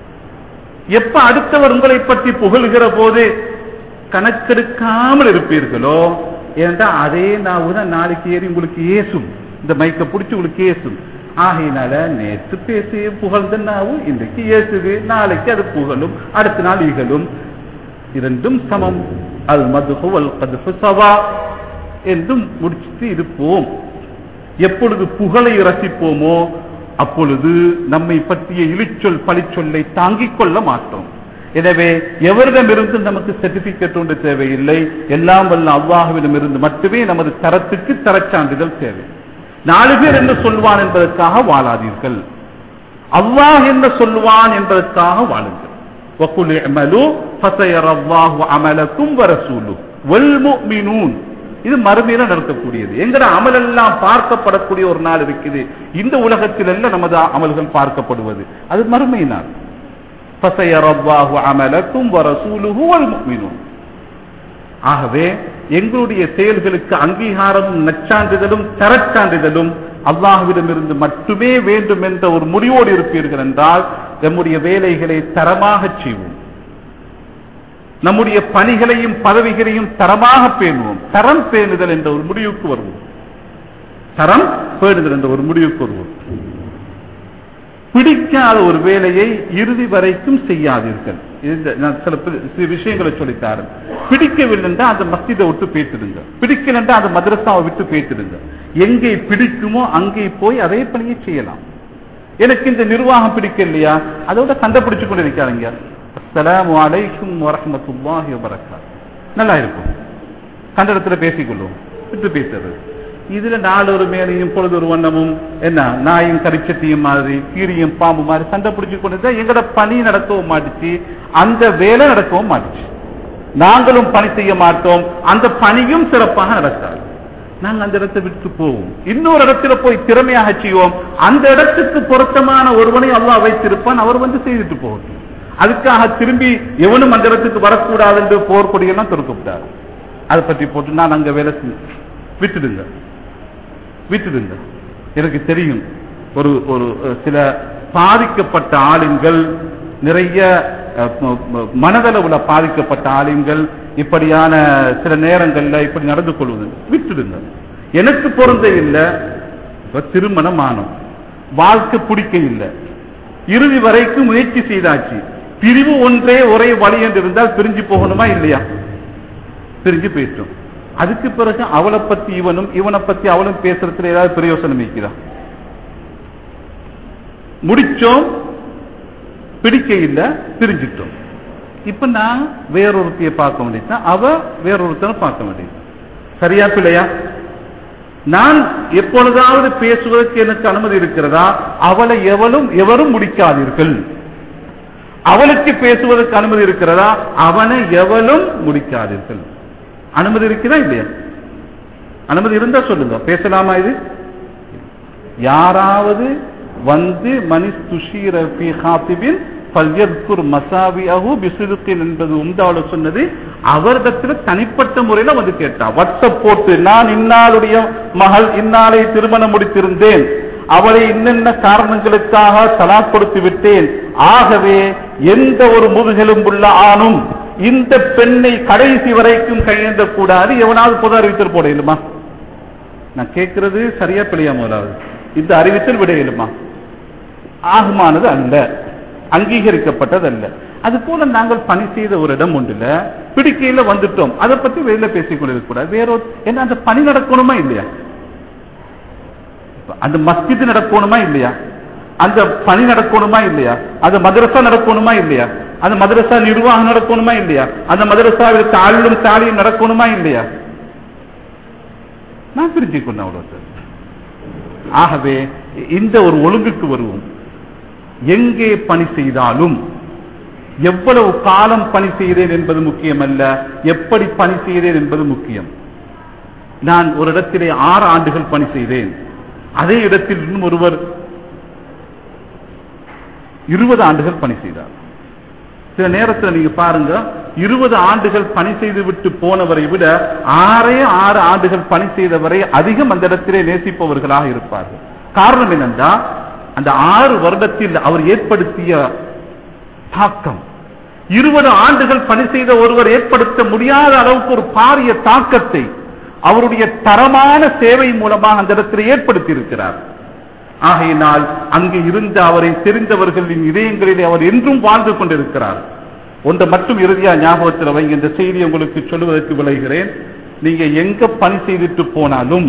Speaker 1: எப்ப அடுத்தவர் உங்களை பற்றி புகழ்கிற போது கணக்கெடுக்காமல் இருப்பீர்களோ, ஏன்டா அதே நான் நாளைக்கு ஏறி உங்களுக்கு ஏசும், இந்த மைக்க பிடிச்சி உங்களுக்கு ஏசும். ஆகையினால நேற்று பேசி புகழ்ந்த நாவும் இன்றைக்கு ஏசுது, நாளைக்கு அது புகழும், அடுத்த நாள் இகழும், இரண்டும் சமம். அல் மதுஹு வல் கத்ஃபு ஸவா என்றும் முடிச்சுட்டு இருப்போம். எப்பொழுது புகழை ரசிப்போமோ அப்பொழுது நம்மை பற்றிய இழிச்சொல் பழிச்சொல்லை தாங்கிக் கொள்ள மாட்டோம். எனவே எவரிடமிருந்து நமக்கு சர்டிபிகேட் ஒன்று தேவையில்லை, எல்லாம் வல்ல அல்லாஹ்விடம் இருந்து மட்டுமே நமது தரத்துக்கு தரச்சான்றிதழ் தேவை. நாலு பேர் என்ன சொல்வான் என்பதற்காக வாழாதீர்கள், அல்லாஹ் என்ன சொல்வான் என்பதற்காக வாழுங்கள். وَقُلْ اعْمَلُوا فَسَيَرَى اللَّهُ عَمَلَكُمْ وَرَسُولُهُ وَالْمُؤْمِنُونَ. இது மறுமையில நடக்கக்கூடியது. எங்கட அமல் எல்லாம் பார்க்கப்படக்கூடிய ஒரு நாள் இருக்குது. இந்த உலகத்தில் எல்லாம் நமது அமல்கள் பார்க்கப்படுவது அது மறுமை நாள். فَسَيَرَى اللَّهُ عَمَلَكُمْ وَرَسُولُهُ وَالْمُؤْمِنُونَ. ஆகவே எங்களுடைய செயல்களுக்கு அங்கீகாரமும் நற்சான்றிதழும் தரச்சான்றிதழும் அல்லாஹ்விடமிருந்து மட்டுமே வேண்டும் என்ற ஒரு முடிவோடு இருப்பீர்கள் என்றால் நம்முடைய வேலைகளை தரமாக செய்வோம், நம்முடைய பணிகளையும் பதவிகளையும் தரமாக பேணுவோம். தரம் பேணுதல் என்ற ஒரு முடிவுக்கு வருவோம். தரம் பேணுதல் என்ற ஒரு முடிவுக்கு வருவோம். பிடிக்காத ஒரு வேலையை இறுதி வரைக்கும் செய்யாதீர்கள். நான் சில சில விஷயங்களை சொல்லித்தாரேன். பிடிக்கவில்லை என்றால் அந்த மஸ்ஜிதை விட்டு பேசிடுங்க, பிடிக்கல என்றால் அந்த மதரசாவை விட்டு பேசிடுங்க. எங்கே பிடிக்குமோ அங்கே போய் அதே பணியை செய்யலாம். எனக்கு இந்த நிர்வாகம் பிடிக்கலையா, அதோட சண்டை பிடிச்சு கொண்டு இருக்காருங்க. அஸ்ஸலாமு அலைக்கும் வரஹ்மத்துல்லாஹி வபரகாத்துஹு. நல்லா இருக்கும், கண்ட இடத்துல பேசிக்கொள்வோம், விட்டு பேசுறது. இதுல நாலொரு மேலையும் பொழுது ஒரு வண்ணமும் என்ன நாயும் கரிச்சட்டியும் மாதிரி கீரியும் பாம்பு மாதிரி சண்டை பிடிச்சு கொண்டு எங்கட பணி நடக்கவும் மாட்டுச்சு, அந்த வேலை நடக்கவும் மாட்டுச்சு. நாங்களும் பணி செய்ய மாட்டோம், அந்த பணியும் சிறப்பாக நடக்காது. நாங்க அந்த இடத்தை விட்டு போவோம், இன்னொரு இடத்துல போய் திறமையாக செய்வோம். அந்த இடத்துக்கு பொருத்தமான ஒருவனை அல்லாஹ் வைத்திருப்பான், அவர் வந்து செய்துட்டு போகட்டும். அதுக்காக திரும்பி எவனும் அந்த இடத்துக்கு வரக்கூடாது என்று போர்க்கொடியெல்லாம் தொடுக்கப்பட்டார். அதை பற்றி போட்டு நான் அங்க வேலை விட்டுடுங்க விட்டுடுங்க. எனக்கு தெரியும் ஒரு ஒரு சில பாதிக்கப்பட்ட ஆளுங்கள், நிறைய மனதளவுல பாதிக்கப்பட்ட ஆளுங்கள் இப்படியான சில நேரங்கள்ல இப்படி நடந்து கொள்வது விட்டுடுங்க. எனக்கு பொருந்த இல்லை, திருமணம் ஆனோம், வாழ்க்கை பிடிக்க இல்லை, இறுதி வரைக்கும் முயற்சி செய்தாச்சு, பிரிவு ஒன்றே ஒரே வழி என்று இருந்தால் பிரிஞ்சு போகணுமா இல்லையா? பிரிஞ்சு போயிட்டோம். அதுக்கு பிறகு அவளை பத்தி இவனும் இவனை பத்தி அவளும் பேசுறதுல ஏதாவது பிரயோசனம் இருக்கிறா? முடிச்சோம், பிடிக்க இல்லை, பிரிஞ்சிட்டோம். இப்ப நான் வேறொருத்தைய பார்க்க வேண்டியது, அவ வேறொருத்தனை பார்க்க வேண்டியது. சரியா பிள்ளையா? நான் எப்பொழுதாவது பேசுவதற்கு எனக்கு அனுமதி இருக்கிறதா? அவளை எவளும் எவரும் முடிக்காதீர்கள். அவளுக்கு பேசுவதற்கு அனுமதி இருக்கிறதா? அவனை எவளும் முடிக்காதீர்கள். அனுமதி இருக்கிறதா இல்லையா? அனுமதி இருந்தா சொல்லுங்க, பேசலாமா? இது யாராவது வந்து மனிஷ் துஷீர ஃபீ ஹாத்திபின் ஃபல்யذ்குர் மசாவிஹு பிஸித்கின் என்பது உம்தாவுல சொன்னது. அவரிடத்துல தனிப்பட்ட முறையில வந்து கேட்டா, வாட்ஸ்அப் போட்டு நான் இன்னாளுடைய மகள் இன்னாலை திருமணம் முடித்திருந்தேன், அவளை இன்னென்ன காரணங்களுக்காக தலாக் கொடுத்து விட்டேன், ஆகவே எந்த ஒரு முதுகெலும்புள்ள ஆணும் இந்த பெண்ணை கடைசி வரைக்கும் கையேந்த கூடாது, எவனாவது பொது அறிவித்தல் போட இயலுமா? நான் கேட்கிறது சரியா பிழையா? முதலாவது இந்த அறிவித்தல் விட இயலுமா? ஆகுமானது அல்ல, அங்கீகரிக்கப்பட்டது அல்ல. அது போல நாங்கள் பணி செய்த ஒரு இடம் ஒன்றுல பிடிக்கையில வந்துட்டோம், அதை பத்தி வெளியில பேசிக் கொண்டிருக்க கூடாது. வேற என்ன, அந்த பணி நடக்கணுமா இல்லையா? அந்த மஸ்ஜித் நடக்கணுமா இல்லையா? அந்த பணி நடக்கணுமா இல்லையா? அந்த மதரசா நடக்கணுமா இல்லையா? அந்த மதரசா நிர்வாகம் நடக்கணுமா இல்லையா? அந்த மதரசாவில் தாளும் தாலியும் நடக்கணுமா இல்லையா? நான் பிரிஞ்சு கொண்டேன் அவ்வளவு. ஆகவே இந்த ஒரு ஒழுங்குக்கு வருவோம். எங்கே பணி செய்தாலும் எவ்வளவு காலம் பணி செய்தேன் என்பது முக்கியமல்ல, எப்படி பணி செய்தேன் என்பது முக்கியம். நான் ஒரு இடத்திலே ஆறு ஆண்டுகள் பணி செய்தேன், அதே இடத்தில் இன்னும் ஒருவர் இருபது ஆண்டுகள் பணி செய்தார். சில நேரத்தில் நீங்க பாருங்க, இருபது ஆண்டுகள் பணி செய்து விட்டு போனவரை விட ஆறே ஆறு ஆண்டுகள் பணி செய்தவரை அதிகம் அந்த இடத்திலே நேசிப்பவர்களாக இருப்பார்கள். காரணம் என்னென்றால், அந்த ஆறு வருடத்தில் அவர் ஏற்படுத்திய தாக்கம் இருபது ஆண்டுகள் பணி செய்த ஒருவர் ஏற்படுத்த முடியாத அளவுக்கு ஒரு பாரிய தாக்கத்தை அவருடைய தரமான சேவை மூலமாக அந்த இடத்தில் ஏற்படுத்தி இருக்கிறார். ஆகையினால் அங்கே இருந்த அவரை தெரிந்தவர்களின் இதயங்களிலே அவர் என்றும் வாழ்ந்து கொண்டிருக்கிறார். ஒன்றை மட்டும் இறுதியா ஞாபகத்தில் வைங்க, இந்த செய்தி உங்களுக்கு சொல்லுவதற்கு விளைகிறேன். நீங்க எங்க பணி செய்துட்டு போனாலும்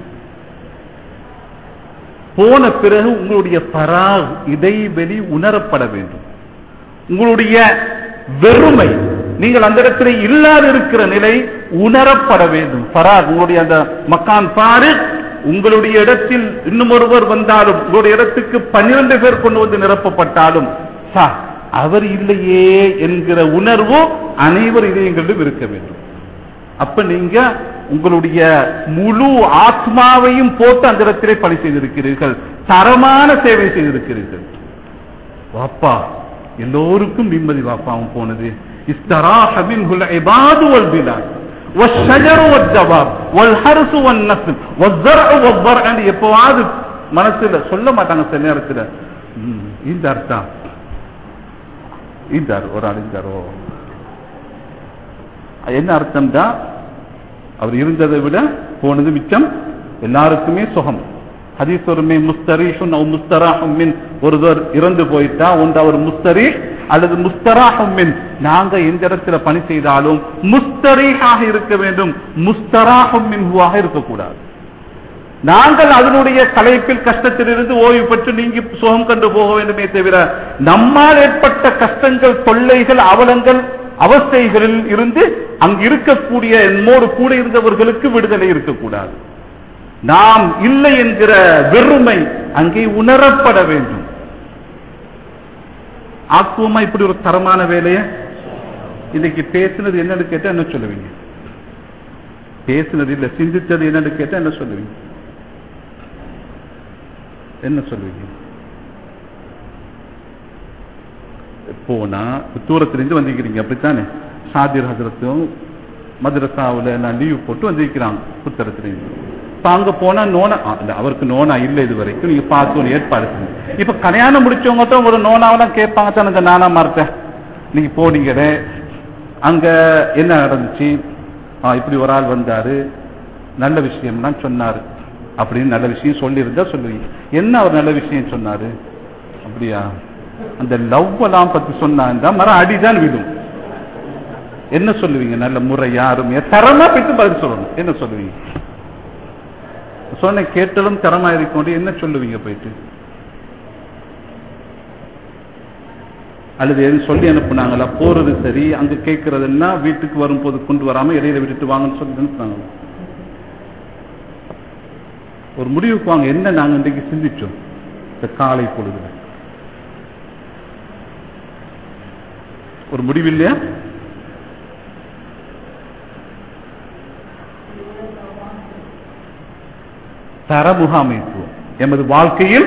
Speaker 1: போன பிறகு உங்களுடைய பராக் இடைவெளி உணரப்பட வேண்டும். உங்களுடைய வெறுமை, நீங்கள் அந்த இடத்துல இல்லாது இருக்கிற நிலை உணரப்பட வேண்டும். பராக், உங்களுடைய அந்த மக்கான் பாரு, உங்களுடைய இடத்தில் இன்னும் ஒருவர் வந்தாலும், உங்களுடைய இடத்துக்கு பன்னிரண்டு பேர் கொண்டு வந்து நிரப்பப்பட்டாலும் அவர் இல்லையே என்கிற உணர்வு அனைவர் இதயங்களிலும் இருக்க வேண்டும். அப்ப நீங்க உங்களுடைய முழு ஆத்மாவையும் போட்டு அந்த இடத்திலே பணி செய்திருக்கிறீர்கள், தரமான சேவை செய்திருக்கிறீர்கள். வாப்பா எல்லோருக்கும் நிம்மதி வாப்பாவும் போனது. இஸ்தராஹ மின்ஹுல் இபாது வல் பிலாத் والشجر والدواب والحرث والنسل والزرع والضرع. எப்பவாவது மனசுல சொல்ல மாட்டாங்க சில நேரத்தில், இந்த அர்த்தம் இந்த ஒரு அழிந்தாரோ என்ன அர்த்தம் தான், அவர் இருந்ததை விட போனது மிச்சம், எல்லாருக்குமே சுகம். ஹதீஸ் ஒருமே முஸ்தரீஹுன் அவ் முஸ்தராஹும் மின், ஒருவர் இறந்து போயிட்டா ஒன்று அவர் முஸ்தரீஹ் அல்லது முஸ்தராஹும் மின். நாங்க எந்த இடத்துல பணி செய்தாலும் முஸ்தரீஹாக இருக்க வேண்டும், முஸ்தராஹும் மின்ஹுவாக இருக்கக்கூடாது. நாங்கள் அதனுடைய கலைப்பில் கஷ்டத்திலிருந்து ஓய்வு பெற்று நீங்கி சுகம் கண்டு போக வேண்டுமே தவிர, நம்மால் ஏற்பட்ட கஷ்டங்கள், தொல்லைகள், அவலங்கள், அவஸ்தைகளில் இருந்து அங்கு இருக்கக்கூடிய என்னோடு கூட இருந்தவர்களுக்கு விடுதலை இருக்கக்கூடாது. நாம் இல்லை என்கிற வெறுமை அங்கே உணரப்பட வேண்டும். ஆக்குவமா இப்படி ஒரு தரமான வேலையை இன்னைக்கு பேசினது என்னன்னு கேட்டா என்ன சொல்லுவீங்க? பேசினது இல்ல, சிந்தித்தது என்னன்னு கேட்டா என்ன சொல்லுவீங்க? என்ன சொல்லுவீங்க? போனா தூரத்திலிருந்து வந்திருக்கிறீங்க, அப்படித்தானே? சாதிர் ஹசரத்தும் மதரசாவில் நான் லீவ் போட்டு வந்திருக்கிறாங்க புத்தகத்திலிருந்து. அங்க போனா நோனா, அவருக்கு நோனா இல்லை இது வரைக்கும், நீங்க பார்த்து ஒரு ஏற்பாடு செய்யுங்க. இப்ப கல்யாணம் முடிச்சவங்க தான் ஒரு நோனாவெல்லாம் கேட்பாங்க தானே, நானா மார்த்தேன் நீங்க போனீங்க அங்க என்ன நடந்துச்சு, இப்படி ஒரு ஆள் வந்தாரு, நல்ல விஷயம் தான் சொன்னாரு அப்படின்னு நல்ல விஷயம் சொல்லியிருந்தா சொல்லுவீங்க. என்ன அவர் நல்ல விஷயம் சொன்னாரு? அப்படியா, அந்த லவ் எல்லாம் பத்தி சொன்னா மரம் அடிதான் விடும். என்ன சொல்லுவீங்க? நல்ல முறை யாரும் தரமா போயிட்டு பதில் சொல்லணும். என்ன சொல்லுவீங்க? சொன்ன கேட்டலும் தரமா இருக்கொண்டு என்ன சொல்லுவீங்க போயிட்டு? அல்லது எது சொல்லி அனுப்புனாங்களா? போறது சரி, அங்க கேட்கறதெல்லாம் வீட்டுக்கு வரும்போது கொண்டு வராம இடையில விட்டுட்டு வாங்கன்னு சொல்லி அனுப்புனாங்க. ஒரு முடிவுக்கு வாங்க. என்ன நாங்க இன்றைக்கு சிந்திச்சோம் இந்த காலை பொழுதுல? ஒரு முடிவு இல்லையா? தர முகாமைத்துவம், எமது வாழ்க்கையில்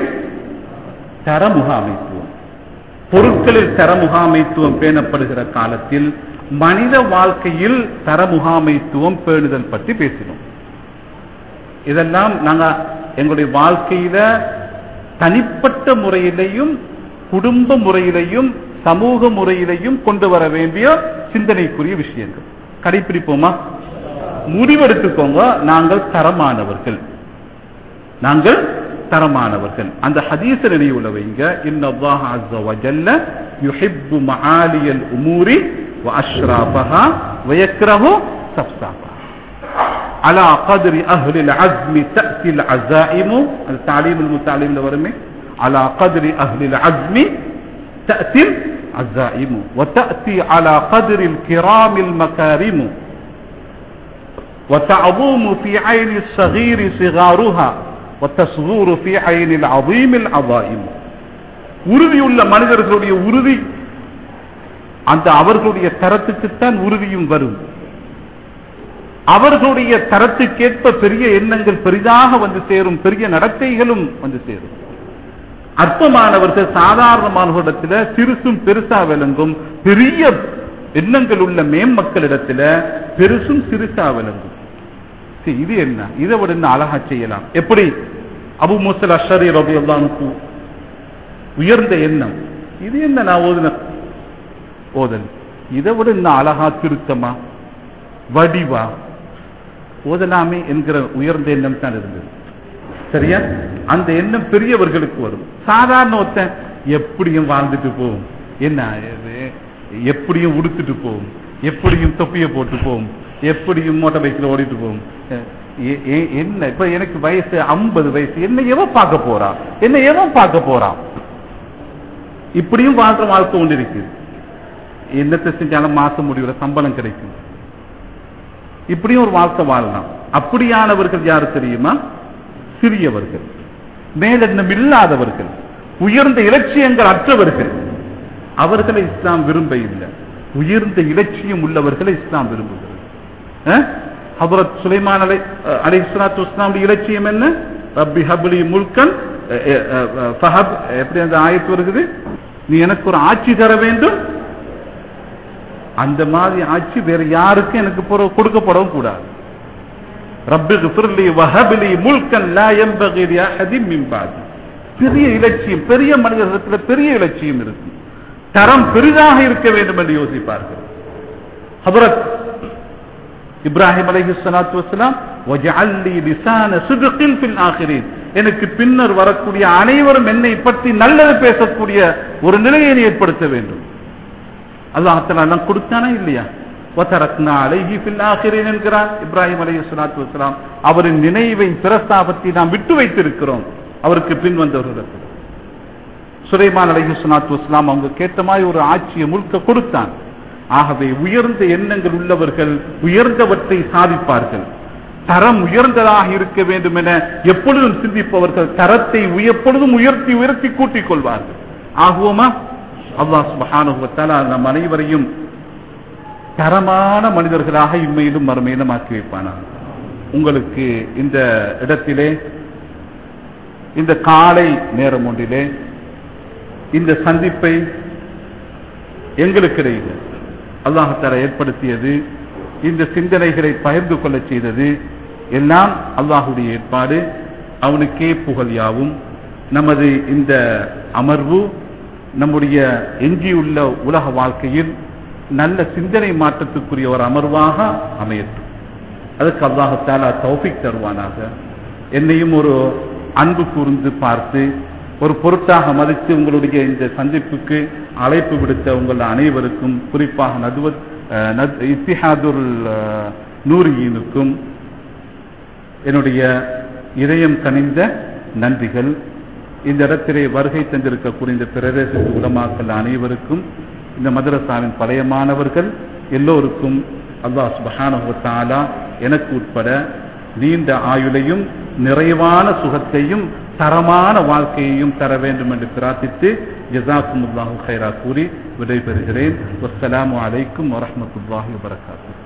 Speaker 1: தர முகாமைத்துவம், பொருட்களில் தர முகாமைத்துவம் பேணப்படுகிற காலத்தில் மனித வாழ்க்கையில் தர முகாமைத்துவம் பேணுதல் பற்றி பேசினோம். இதெல்லாம் நாங்க எங்களுடைய வாழ்க்கையில தனிப்பட்ட முறையிலையும் குடும்ப முறையிலையும் சமூக முறையிலையும் கொண்டு வர வேண்டிய சிந்தனைக்குரிய விஷயங்கள். கடைபிடிப்போமா? முடிவெடுத்துக்கோங்க, நாங்கள் தரமானவர்கள், நாங்கள் தரமானவர்கள். அந்த ஹதீஸ நினைவுல வைங்க. இன்னல்லாஹ அஸ்ஸ வஜல்ல யுஹிப்பு மஆலியல் உமூரி வ அஷ்ராஃபஹா வ யக்ரஹு சஃப்ஸாஃபஹா. அலா கத்ரி அஹ்லில் அஸ்மி தஅத்தில் அஸாயிமு. அது தஅலீமுல் முத்தஅல்லிம்ல வருமே. அலா கத்ரி அஹ்லில் அஸ்மி தஅத்தில் அஸாயிமு வ தஅதி அலா கத்ரில் கிராமில் மகாரிமு வ தஅபூமு ஃபீ ஐனிஸ் ஸகீரி ஸிகாருஹா வத்தஸ்கூரு ஃபீ ஐனில் அதீமில் அதாயிம். உறுதியுள்ள மனிதர்களுடைய உறுதி, அந்த அவர்களுடைய தரத்துக்குத்தான் உறுதியும் வரும். அவர்களுடைய தரத்துக்கேற்ப பெரிய எண்ணங்கள் பெரிதாக வந்து சேரும், பெரிய நடத்தைகளும் வந்து சேரும். அற்பமானவர்கள் சாதாரணமானவர்களிடத்தில் சிறுசும் பெருசா விளங்கும், பெரிய எண்ணங்கள் உள்ள மேம்மக்களிடத்தில் பெருசும் சிறுசா விளங்கும். இது என்ன? இதை விட என்ன அழகா செய்யலாம்? எப்படி? அபு மூஸா அஷ்அரி ரலியல்லாஹு அன்ஹு உயர்ந்த எண்ணம். இது என்ன நான் ஓதுன ஓதல்? இதை விட என்ன அழகா, திருத்தமா, வடிவா ஓதலாமே என்கிற உயர்ந்த எண்ணம் தான் இருந்தது. சரியா? அந்த எண்ணம் பெரியவர்களுக்கு வரும். சாதாரண ஒருத்தன் எப்படியும் வாழ்ந்துட்டு போகும், என்ன எப்படியும் உடுத்துட்டு போகும், எப்படியும் தொப்பியை போட்டு போகும், எப்படியும் மோட்டார் பைக்கில் ஓடிட்டு போகும். என்ன இப்ப எனக்கு வயசு ஐம்பது வயசு, என்ன எவன் பார்க்க போறா, என்ன எவன் பார்க்க போறான்? இப்படியும் வாழ்ற வாழ்க்கை கொண்டு இருக்கு. என்னத்தை செஞ்சாலும் மாசம் முடிவுல சம்பளம் கிடைக்கும், இப்படியும் ஒரு வாழ்க்கை வாழலாம். அப்படியானவர்கள் யாரு தெரியுமா? சிறியவர்கள், மேலெண்ணம் இல்லாதவர்கள், உயர்ந்த இலட்சியங்கள் அற்றவர்கள். அவர்களை இஸ்லாம் விரும்ப இல்லை. உயர்ந்த இலட்சியம் உள்ளவர்களை இஸ்லாம் விரும்புகிறது. ஹஜ்ரத் சுலைமான் அலைஹிஸ்ஸலாத்து வஸ்ஸலாம் இலட்சியம் என்ன? ரப்பி ஹப்லி முல்கன் ஃபஹப். எப்படி அந்த ஆயத்து வருகிறது? நீ எனக்கு ஒரு ஆட்சி தர வேண்டும். அந்த மாதிரி ஆட்சி வேற யாருக்கும் எனக்கு கொடுக்கப்படவும் கூடாது. ரப்பி ஃபிர்லி வஹப்லி முல்கன் லா யன்பகி லி அஹதின் மின் பஅதி. பெரிய இலட்சியம், பெரிய மனிதர்களிடத்தில் பெரிய இலட்சியம் இருக்கு. தரம் பெரிதாக இருக்க வேண்டும் என்று யோசிப்பார்கள். ஹஜ்ரத் இப்ராஹிம் அலைஹிஸ்ஸலாத்து வஸ்ஸலாம் வஜஅல் லி லிசான சித்கின் ஃபில் ஆகிரீன். எனக்கு பின்னர் வரக்கூடிய அனைவரும் என்னை பற்றி நல்லது பேசக்கூடிய ஒரு நிலையை ஏற்படுத்த வேண்டும். அல்லாஹ் தஆலா கொடுத்தானே இல்லையா? வதரக்னா அலைஹி ஃபில் ஆகிரீன் என்கிறார் இப்ராஹிம் அலைஹிஸ்ஸலாத்து வஸ்ஸலாம். அவரின் நினைவை, பிரஸ்தாபத்தை நாம் விட்டு வைத்திருக்கிறோம் அவருக்கு பின் வந்தவர்களுக்கு. சுலைமான் அலைஹிஸ்ஸலாத்து வஸ்ஸலாம் அவங்க கேட்ட மாதிரி ஒரு ஆட்சியை முழுக்க கொடுத்தான். ஆகவே உயர்ந்த எண்ணங்கள் உள்ளவர்கள் உயர்ந்தவற்றை சாதிப்பார்கள். தரம் உயர்ந்ததாக இருக்க வேண்டும் என எப்பொழுதும் சிந்திப்பவர்கள் தரத்தை எப்பொழுதும் உயர்த்தி உயர்த்தி கூட்டிக் கொள்வார்கள். ஆகுவோமா? அல்லாஹ் சுப்ஹானஹு வ தஆலா நம் அனைவரையும் தரமான மனிதர்களாக இம்மையிலும் மறுமையிலும் ஆக்கி வைப்பானார். உங்களுக்கு இந்த இடத்திலே, இந்த காலை நேரம் ஒன்றிலே இந்த சந்திப்பை எங்களுக்கிடையே அல்லாஹ் தஆலா ஏற்படுத்தியது, இந்த சிந்தனைகளை பகிர்ந்து கொள்ள செய்தது எல்லாம் அல்லாஹுடைய ஏற்பாடு. அவனுக்கே புகழ் யாவும். நமது இந்த அமர்வு நம்முடைய எஞ்சியுள்ள உலக வாழ்க்கையில் நல்ல சிந்தனை மாற்றத்துக்குரிய ஒரு அமர்வாக அமையட்டும். அதுக்கு அல்லாஹ் தஆலா தௌஃபீக் தருவானாக. என்னையும் ஒரு அன்பு கூர்ந்து பார்த்து ஒரு பொருட்டாக மதித்து உங்களுடைய இந்த சந்திப்புக்கு அழைப்பு விடுத்த உங்கள் அனைவருக்கும், குறிப்பாக நதுவத் இத்திஹாதுல் நூரியினுக்கும் என்னுடைய இதயம் கனிந்த நன்றிகள். இந்த இடத்திலே வருகை தந்திருக்கக்கூடிய இந்த பிரதேச உலமாக்கள் அனைவருக்கும், இந்த மதரசாவின் பழைய மாணவர்கள் எல்லோருக்கும் அல்லாஹ் சுப்ஹானஹு வ தஆலா எனக்கு உட்பட நீண்ட ஆயுளையும் நிறைவான சுகத்தையும் தரமான வாழ்க்கையையும் தர வேண்டும் என்று பிரார்த்தித்து ஜஸாக்குமுல்லாஹு கைரா கூறி விடைபெறுகிறேன். வஸ்ஸலாமு அலைக்கும் வரஹ்மத்துல்லாஹி வபரகாத்துஹு.